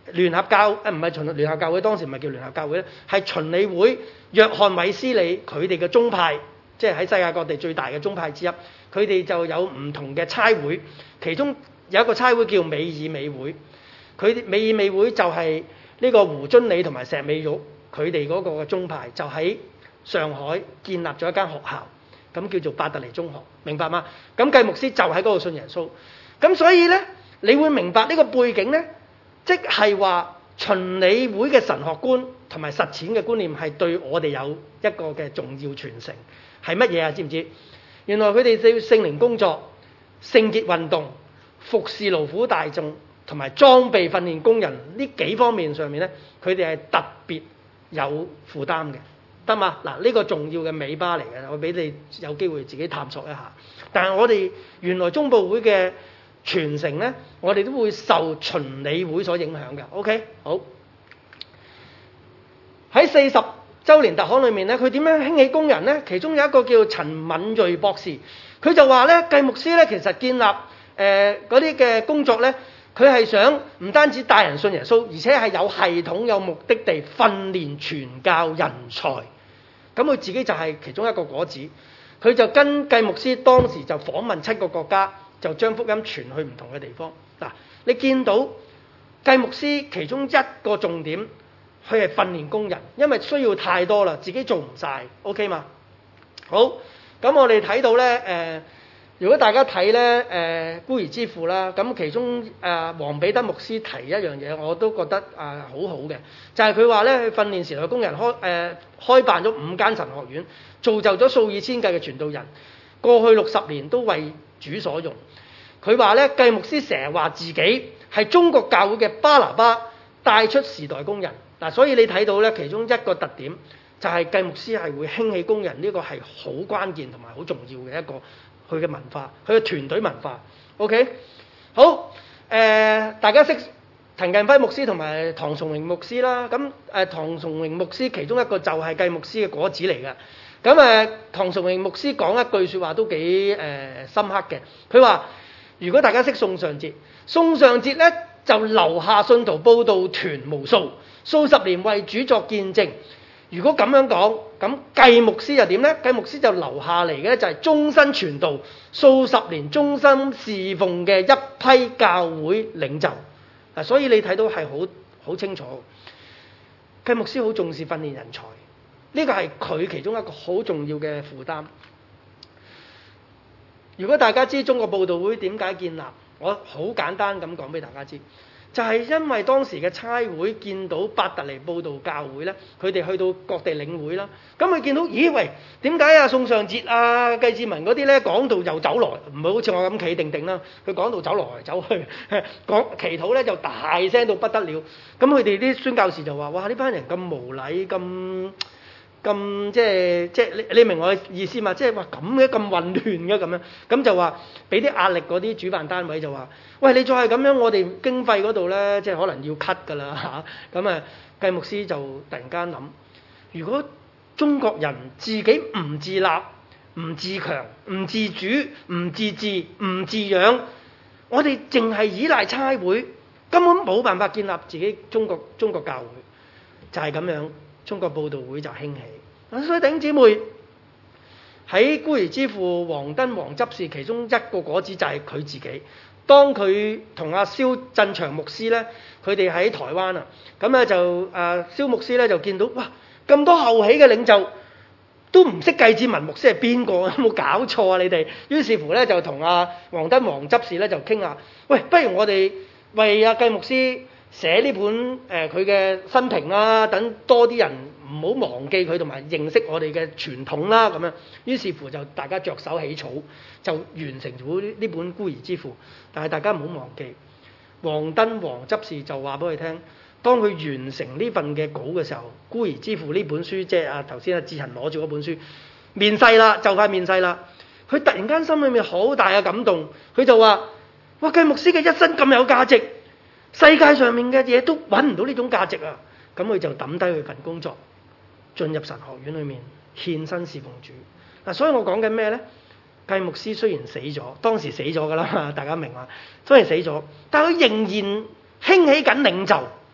聯合教唔係循聯合教會，當時唔係叫聯合教會咧，係循理會約翰衛斯理佢哋嘅宗派，即係喺世界各地最大嘅宗派之一。佢哋就有唔同嘅差會，其中有一個差會叫美爾美會。美爾美會就係呢個胡遵理同埋石美玉佢哋嗰個宗派，就喺上海建立咗一間學校，咁叫做伯特利中學，明白嗎？咁計牧師就喺嗰度信耶穌。咁所以咧，你會明白呢個背景咧，即係話循理會嘅神學觀同埋實踐嘅觀念係對我哋有一個嘅重要傳承。係乜嘢啊？知唔知？原來佢哋對聖靈工作、聖潔運動、服侍勞苦大眾同埋裝備訓練工人呢幾方面上面咧，佢哋係特別有負擔嘅，得嘛？嗱，呢個重要嘅尾巴嚟嘅，我俾你有機會自己探索一下。但係我哋原來中部會嘅傳承咧，我哋都會受循理會所影響嘅。OK， 好。喺40週年特刊裏面咧，佢點樣興起工人咧？其中有一個叫陳敏瑞博士，佢就話咧，計牧師咧其實建立嗰啲嘅工作咧，佢係想唔單止帶人信耶穌，而且係有系統、有目的地訓練傳教人才。咁佢自己就係其中一個果子，佢就跟計牧師當時就訪問7個國家，就將福音傳去唔同嘅地方。嗱，你見到計牧師其中一個重點，佢係訓練工人，因為需要太多啦，自己做唔晒 OK 嘛？好，咁我哋睇到咧，如果大家睇咧，孤兒之父啦，咁其中黃彼得牧師提一樣嘢，我都覺得好好嘅，就係佢話咧，佢訓練時代工人開辦咗5間神學院，造就咗數以千計嘅傳道人，過去60年都為主所用。佢話咧，計牧師成日話自己係中國教會嘅巴拿巴，帶出時代工人。嗱，所以你睇到咧，其中一個特點就係計牧師係會興起工人，呢個係好關鍵同埋好重要嘅一個佢嘅文化，佢嘅團隊文化。OK， 好，大家識滕近輝牧師同埋唐崇榮牧師啦。咁唐崇榮牧師其中一個就係計牧師嘅果子嚟嘅。咁唐崇榮牧師講一句説話都幾深刻嘅。佢話：如果大家識宋尚節，宋尚節咧就留下信徒佈道團無數，數十年為主作見證。如果咁樣講，咁計牧師又點呢？計牧師就留下嚟嘅就係終身傳道、數十年終身侍奉嘅一批教會領袖。嗱，所以你睇到係好清楚，計牧師好重視訓練人才，呢個係佢其中一個好重要嘅負擔。如果大家知中國佈道會點解建立，我好簡單咁講俾大家知。就係因為當時嘅差會見到伯特利佈道教會咧，佢哋去到各地領會啦，咁佢見到，咦喂，點解宋尚節計志文嗰啲咧講道又走來，唔係好似我咁企定定啦，佢講道走來走去，講祈禱咧就大聲到不得了，咁佢哋啲宣教士就話：哇！呢班人咁無禮，咁即係你明我嘅意思嘛？即係話咁嘅咁混亂嘅咁樣，咁就話俾啲壓力嗰啲主辦單位就話：喂，你再係咁樣，我哋經費嗰度咧，即係可能要 cut 㗎啦嚇。咁計牧師就突然間諗：如果中國人自己唔自立、唔自強、唔自主、唔自治、唔自養，我哋淨係依賴差會，根本冇辦法建立自己中國教會，就係咁樣。中國佈道會就興起，所以弟兄姊妹喺孤兒之父黃敦煌執事其中一個果子就係佢自己。當佢同阿蕭振祥牧師咧，佢哋喺台灣啊，咁咧就蕭牧師咧就見到哇咁多後起嘅領袖都唔識計志文牧師係邊個，有冇搞錯啊你哋？於是乎咧就同阿黃敦煌執事咧就傾下，喂，不如我哋為阿計牧師寫呢本佢嘅生平啦，等多啲人唔好忘記佢同埋認識我哋嘅傳統啦咁樣。於是乎就大家着手起草，就完成咗呢本孤兒之父。但係大家唔好忘記，黃敦煌執事就話俾佢聽，當佢完成呢份嘅稿嘅時候，孤兒之父呢本書即係頭先志恒攞住嗰本書面世啦，就快面世啦。佢突然間心裏面好大嘅感動，佢就話：哇！計牧師嘅一生咁有價值，世界上面嘅嘢都揾唔到呢種價值啊！咁佢就抌低佢份工作，進入神學院裏面獻身侍奉主。嗱，所以我講緊咩呢？計牧師雖然死咗，當時死咗㗎啦，大家明嘛？雖然死咗，但係佢仍然興起緊領袖，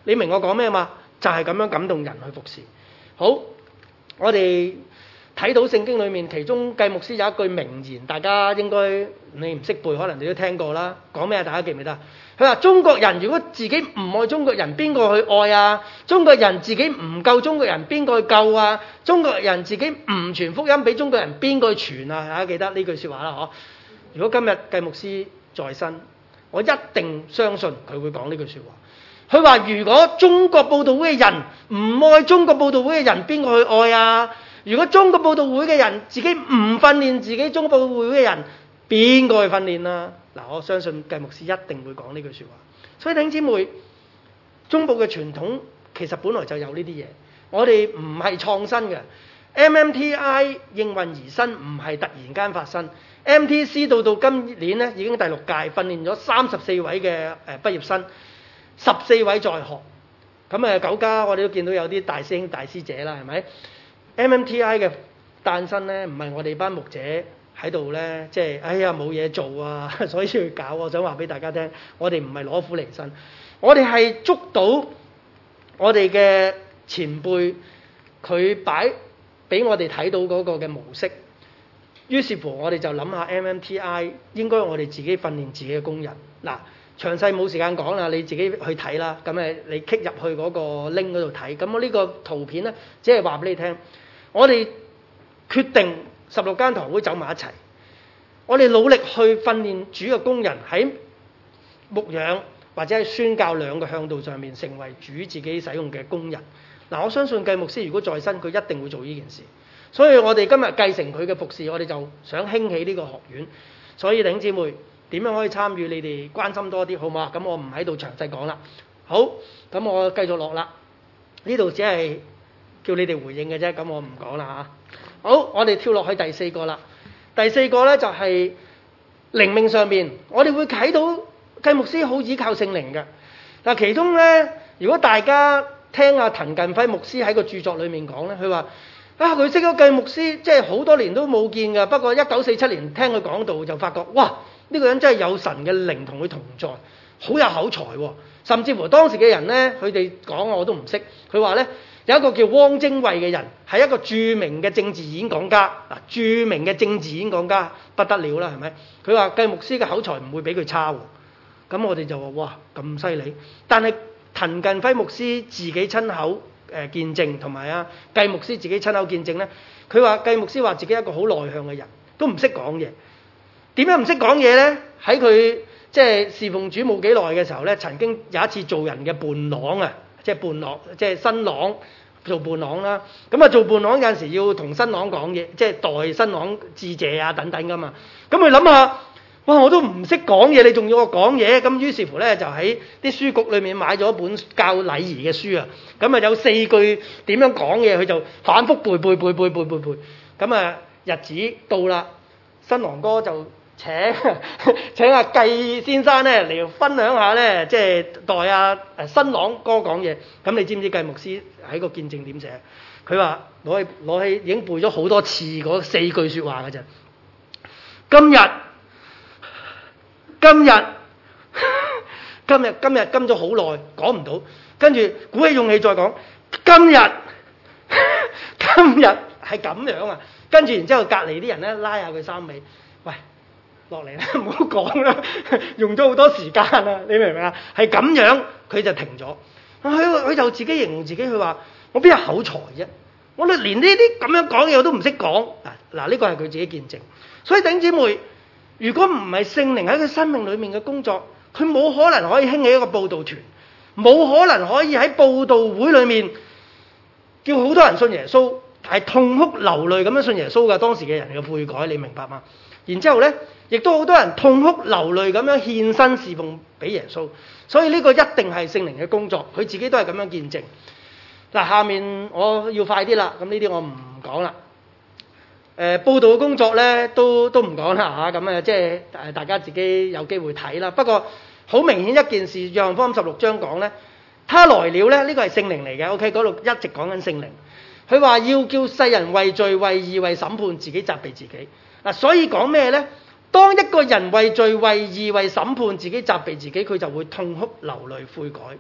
你明我講咩嘛？就係咁樣感動人去服侍。好，我哋睇到聖經裏面，其中計牧師有一句名言，大家應該你唔識背，可能你都聽過啦。講咩啊？大家記唔記得？佢話中國人如果自己唔愛中國人，邊個去愛啊？中國人自己唔救中國人，邊個去救啊？中國人自己唔傳福音俾中國人，邊個去傳啊？大家記得呢句説話啦，嗬？如果今日計牧師在身，我一定相信佢會講呢句説話。佢話：如果中國佈道會嘅人唔愛中國佈道會嘅人，邊個去愛啊？如果中國佈道會嘅人自己唔訓練自己中國佈道會嘅人，邊個去訓練啊？嗱，我相信計牧師一定會講呢句説話。所以弟兄姊妹，中部嘅傳統其實本來就有呢啲嘢，我哋唔係創新嘅。MMTI 應運而生，唔係突然間發生。MTC 到今年咧已經第6屆，訓練咗34位嘅畢業生，14位在學。咁9家我哋都見到有啲大師兄大師姐啦，係咪 ？MMTI 嘅誕生咧，唔係我哋班牧者喺度咧，即係哎呀冇嘢做啊，所以去搞。我想話俾大家聽，我哋唔係攞苦嚟辛，我哋係捉到我哋嘅前輩，佢擺俾我哋睇到嗰個嘅模式。於是乎，我哋就諗下 MMTI 應該我哋自己訓練自己嘅工人。嗱，詳細冇時間講啦，你自己去睇啦。咁你 click 入去嗰個 link 嗰度睇。咁我呢個圖片咧，只係話俾你聽，我哋決定16間堂會走埋一齊，我哋努力去訓練主嘅工人喺牧養或者係宣教兩個向度上面，成為主自己使用嘅工人。嗱，我相信計牧師如果在身，佢一定會做呢件事。所以我哋今日繼承佢嘅服侍，我哋就想興起呢個學院。所以弟兄姊妹點樣可以參與？你哋關心多啲好嘛？咁我唔喺度詳細講啦。好，咁我繼續落啦。呢度只係叫你哋回應嘅啫，咁我唔講啦嚇。好，我哋跳落去第4個啦。第4個咧就係靈命上面，我哋會睇到計牧師好倚靠聖靈嘅。嗱，其中咧，如果大家聽阿滕近輝牧師喺個著作裏面講咧，佢話佢識咗計牧師，即係好多年都冇見㗎。不過1947年聽佢講道就發覺，哇！呢個人真係有神嘅靈同佢同在，好有口才喎。甚至乎當時嘅人咧，佢哋講我都唔識。佢話咧有一個叫汪精衛嘅人，係一個著名嘅政治演講家。嗱，著名嘅政治演講家不得了啦，係咪？佢話計牧師嘅口才唔會比佢差喎。咁我哋就話哇，咁犀利！但係滕近輝牧師自己親口見證，同埋計牧師自己親口見證咧，佢話計牧師話自己係一個好內向嘅人，都唔識講嘢。點樣唔識講嘢咧？喺佢即係侍奉主冇幾耐嘅時候咧，曾經有一次做人嘅伴郎啊，即係伴郎，即係新郎做伴郎啦。咁做伴郎有陣時要同新郎講嘢，即係代新郎致謝啊等等噶嘛。咁佢諗下，哇！我都唔識講嘢，你仲要我講嘢？咁於是乎咧，就喺啲書局裏面買咗一本教禮儀嘅書啊。咁有4句點樣講嘢，佢就反覆背。咁日子到啦，新郎哥就請阿計先生咧嚟分享下咧，即係代新郎哥講嘢。咁你知唔知計牧師喺個見證點寫？佢話攞起已經背咗好多次嗰4句説話㗎咋。今日跟咗好耐，講唔到，跟住鼓起勇氣再講。今日係咁樣啊！跟住然之後，隔離啲人咧拉下佢衫尾，喂，落嚟啦，唔好講啦，用咗好多時間啦，你明唔明啊？係咁樣，佢就停咗。佢就自己形容自己，佢話：我邊有口才啫？我連呢啲咁樣講嘢我都唔識講。嗱，呢個係佢自己見證。所以弟兄姊妹，如果唔係聖靈喺佢生命裏面嘅工作，佢冇可能可以興起一個佈道團，冇可能可以喺佈道會裏面叫好多人信耶穌，係痛哭流淚咁樣信耶穌嘅。當時嘅人嘅悔改，你明白嗎？然之後咧，亦都好多人痛哭流淚咁樣獻身侍奉俾耶穌。所以呢個一定係聖靈嘅工作，佢自己都係咁樣見證。嗱，下面我要快啲啦，咁呢啲我唔講啦。報道嘅工作咧都唔講啦嚇，咁即係大家自己有機會睇啦。不過好明顯一件事，約翰福音16章講咧，他來了咧，呢個係聖靈嚟嘅。OK， 嗰度一直講緊聖靈。佢話要叫世人為罪、為義、為審判，自己責備自己。嗱，所以講咩咧？當一個人為罪、為義、為審判，自己責備自己，佢就會痛哭流淚悔改。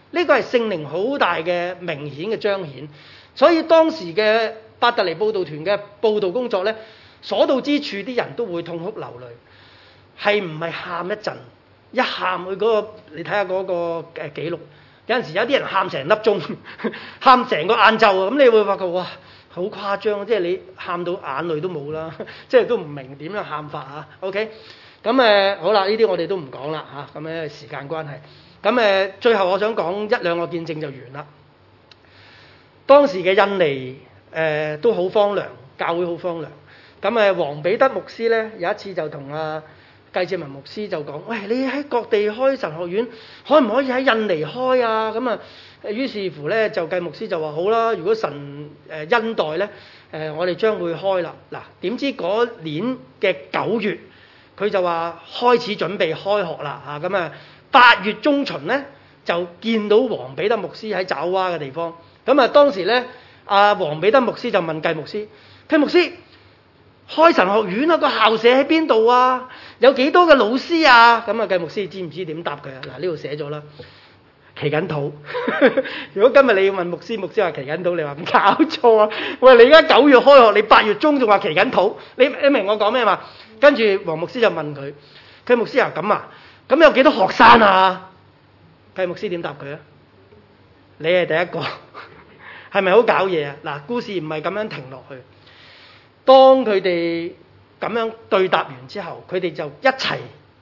呢個係聖靈好大嘅明顯嘅彰顯。所以當時嘅伯特尼佈道團嘅佈道工作咧，所到之處啲人都會痛哭流淚，係唔係喊一陣？一喊佢嗰個，你睇下嗰個記錄，有陣時有啲人喊成粒鐘，喊成個晏晝啊！咁你會發覺哇，好誇張，即係你喊到眼淚都冇啦，即係都唔明點樣喊法啊。OK， 咁好啦，呢啲我哋都唔講啦嚇，咁咧時間關係。咁最後我想講一兩個見證就完啦。當時嘅印尼都好荒涼，教會好荒涼。咁黃彼得牧師咧有一次就同計志文牧師就講：喂，你喺各地開神學院，可唔可以喺印尼開啊？咁啊，於是乎咧就計牧師就話好啦，如果神恩待咧，我哋將會開啦。嗱，點知嗰年嘅9月，佢就話開始準備開學啦嚇。咁8月中旬咧就見到黃彼得牧師喺爪哇嘅地方。咁當時咧黃彼得牧師就問計牧師：計牧師，開神學院啊，個校舍喺邊度啊？有幾多嘅老師啊？咁計牧師知唔知點答佢啊？嗱，呢度寫咗啦，祈緊禱。如果今日你要問牧師，牧師話祈緊禱，你話唔搞錯啊？喂，你而家9月開學，你8月中仲話祈緊禱，你明我講咩嘛？跟住黃牧師就問佢：計牧師啊，咁有幾多學生啊？計牧師點答佢啊？你係第一個，係咪好搞嘢啊？嗱，故事唔係咁樣停落去。當佢哋咁樣對答完之後，佢哋就一齊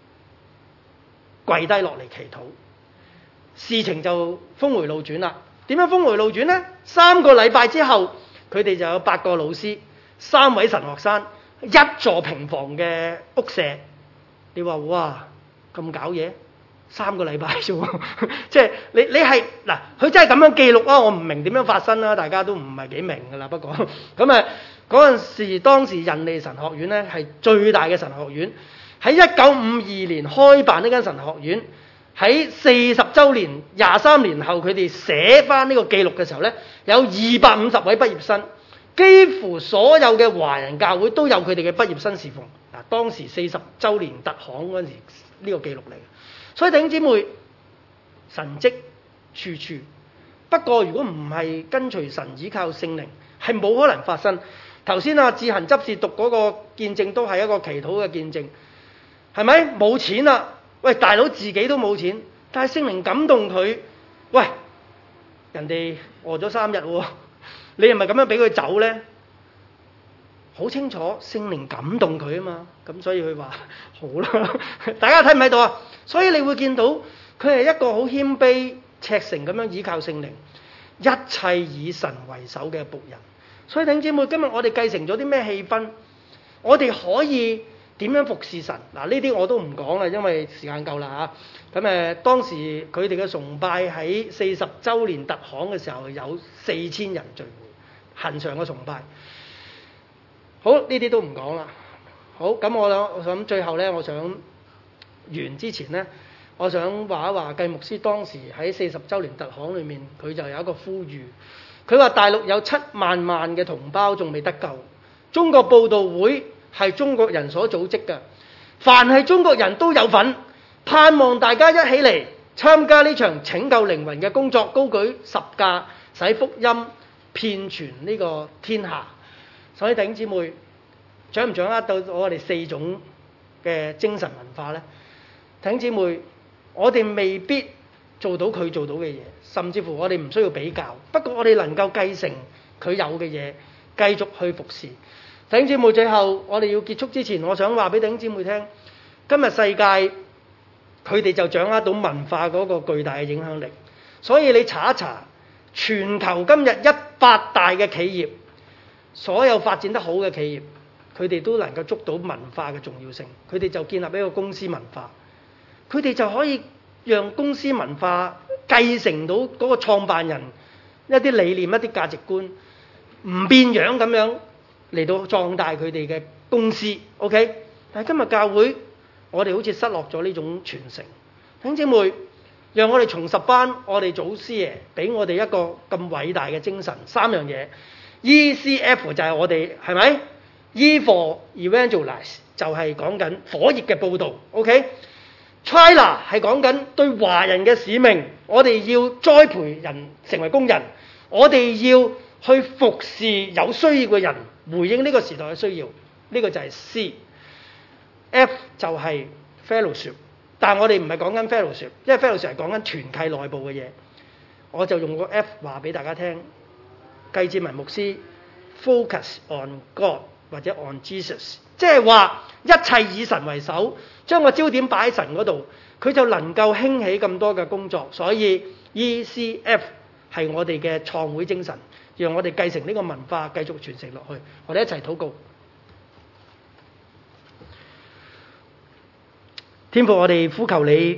跪低落嚟祈禱，事情就峰回路轉啦。點樣峰回路轉呢？3個禮拜之後，佢哋就有8個老師、3位神學生、1座平房嘅屋舍。你話哇咁搞嘢？3個禮拜啫喎，即係你係嗱，佢真係咁樣記錄啊！我唔明點樣發生啦，大家都唔係幾明㗎啦。不過咁嗰陣時，當時印尼神學院咧係最大嘅神學院，喺1952年開辦呢間神學院，喺40週年23年後，佢哋寫翻呢個記錄嘅時候咧，有250位畢業生，幾乎所有嘅華人教會都有佢哋嘅畢業生侍奉。嗱，當時40週年特刊嗰陣時呢個記錄嚟嘅，所以弟兄姊妹，神蹟處處。不過如果唔係跟隨神依靠聖靈，係冇可能發生。頭先志恒執事讀嗰個見證都係一個祈禱嘅見證，係咪？冇錢啦，喂，大佬自己都冇錢，但係聖靈感動佢，喂，人哋餓咗3日喎，你係咪咁樣俾佢走呢？好清楚聖靈感動佢啊嘛，咁所以佢話好啦，大家睇唔睇到啊？所以你會見到佢係一個好謙卑赤誠咁樣依靠聖靈，一切以神為首嘅僕人。所以弟兄姊妹，今日我哋繼承咗啲咩氣氛？我哋可以點樣服侍神？嗱，呢啲我都唔講啦，因為時間夠啦嚇。咁當時佢哋嘅崇拜喺40週年特刊嘅時候有4000人聚會，恆常嘅崇拜。好，呢啲都唔講啦。好，咁我想最後咧，我想完之前咧，我想話一話計牧師當時喺40週年特刊裏面，佢就有一個呼籲。佢話大陸有7萬萬嘅同胞仲未得救，中國佈道會係中國人所組織嘅，凡係中國人都有份，盼望大家一起嚟參加呢場拯救靈魂嘅工作，高舉十架，使福音遍傳呢個天下。所以弟兄姊妹，掌唔掌握到我哋4種嘅精神文化呢？弟兄姊妹，我哋未必做到佢做到嘅嘢，甚至乎我哋唔需要比較。不過我哋能夠繼承佢有嘅嘢，繼續去服侍。弟兄姊妹，最後我哋要結束之前，我想話俾弟兄姊妹聽，今日世界佢哋就掌握到文化嗰個巨大嘅影響力。所以你查一查全球今日100大嘅企業，所有發展得好嘅企業，佢哋都能夠捉到文化嘅重要性。佢哋就建立一個公司文化，佢哋就可以讓公司文化繼承到嗰個創辦人一啲理念、一啲價值觀，唔變樣咁樣嚟到壯大佢哋嘅公司。OK， 但係今日教會我哋好似失落咗呢種傳承。弟兄姊妹，讓我哋重拾翻我哋祖師爺俾我哋一個咁偉大嘅精神。3樣嘢 ，ECF 就係我哋係咪 ？E for Evangelize 就係講緊火熱嘅報導。OK。 China 係講緊對華人嘅使命，我哋要栽培人成為工人，我哋要去服侍有需要嘅人，回應呢個時代嘅需要。呢個就係 C。F 就係 fellowship， 但係我哋唔係講緊 fellowship， 因為 fellowship 係講緊團契內部嘅嘢。我就用個 F 話俾大家聽，計志文牧師 focus on God 或者 on Jesus， 即係話一切以神為首，將個焦點擺喺神嗰度，佢就能夠興起咁多嘅工作。所以 ECF 係我哋嘅創會精神，讓我哋繼承呢個文化，繼續傳承落去。我哋一齊禱告。天父，我哋呼求你，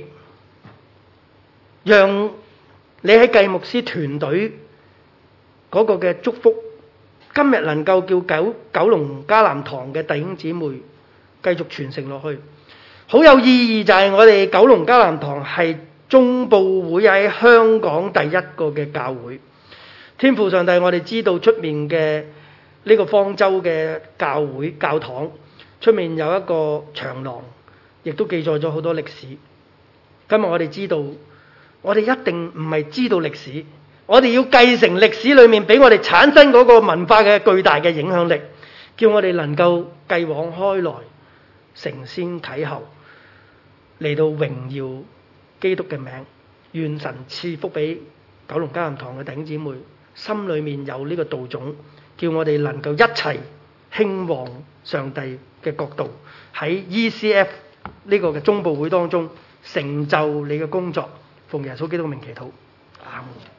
讓你喺計牧師團隊嗰個嘅祝福，今日能夠叫九龍迦南堂嘅弟兄姊妹繼續傳承落去。好有意義就係我哋九龍迦南堂係中部會喺香港第一個嘅教會。天父上帝，我哋知道出面嘅呢個方舟嘅教會教堂出面有一個長廊，亦都記載咗好多歷史。今日我哋知道，我哋一定唔係知道歷史，我哋要繼承歷史裏面俾我哋產生嗰個文化嘅巨大嘅影響力，叫我哋能夠繼往開來，承先啟後，嚟到榮耀基督嘅名。願神賜福俾九龍迦南堂嘅弟兄姊妹，心裏面有呢個道種，叫我哋能夠一齊興旺上帝嘅國度，喺 ECF 呢個嘅中部會當中成就你嘅工作。奉耶穌基督嘅名祈禱，阿門。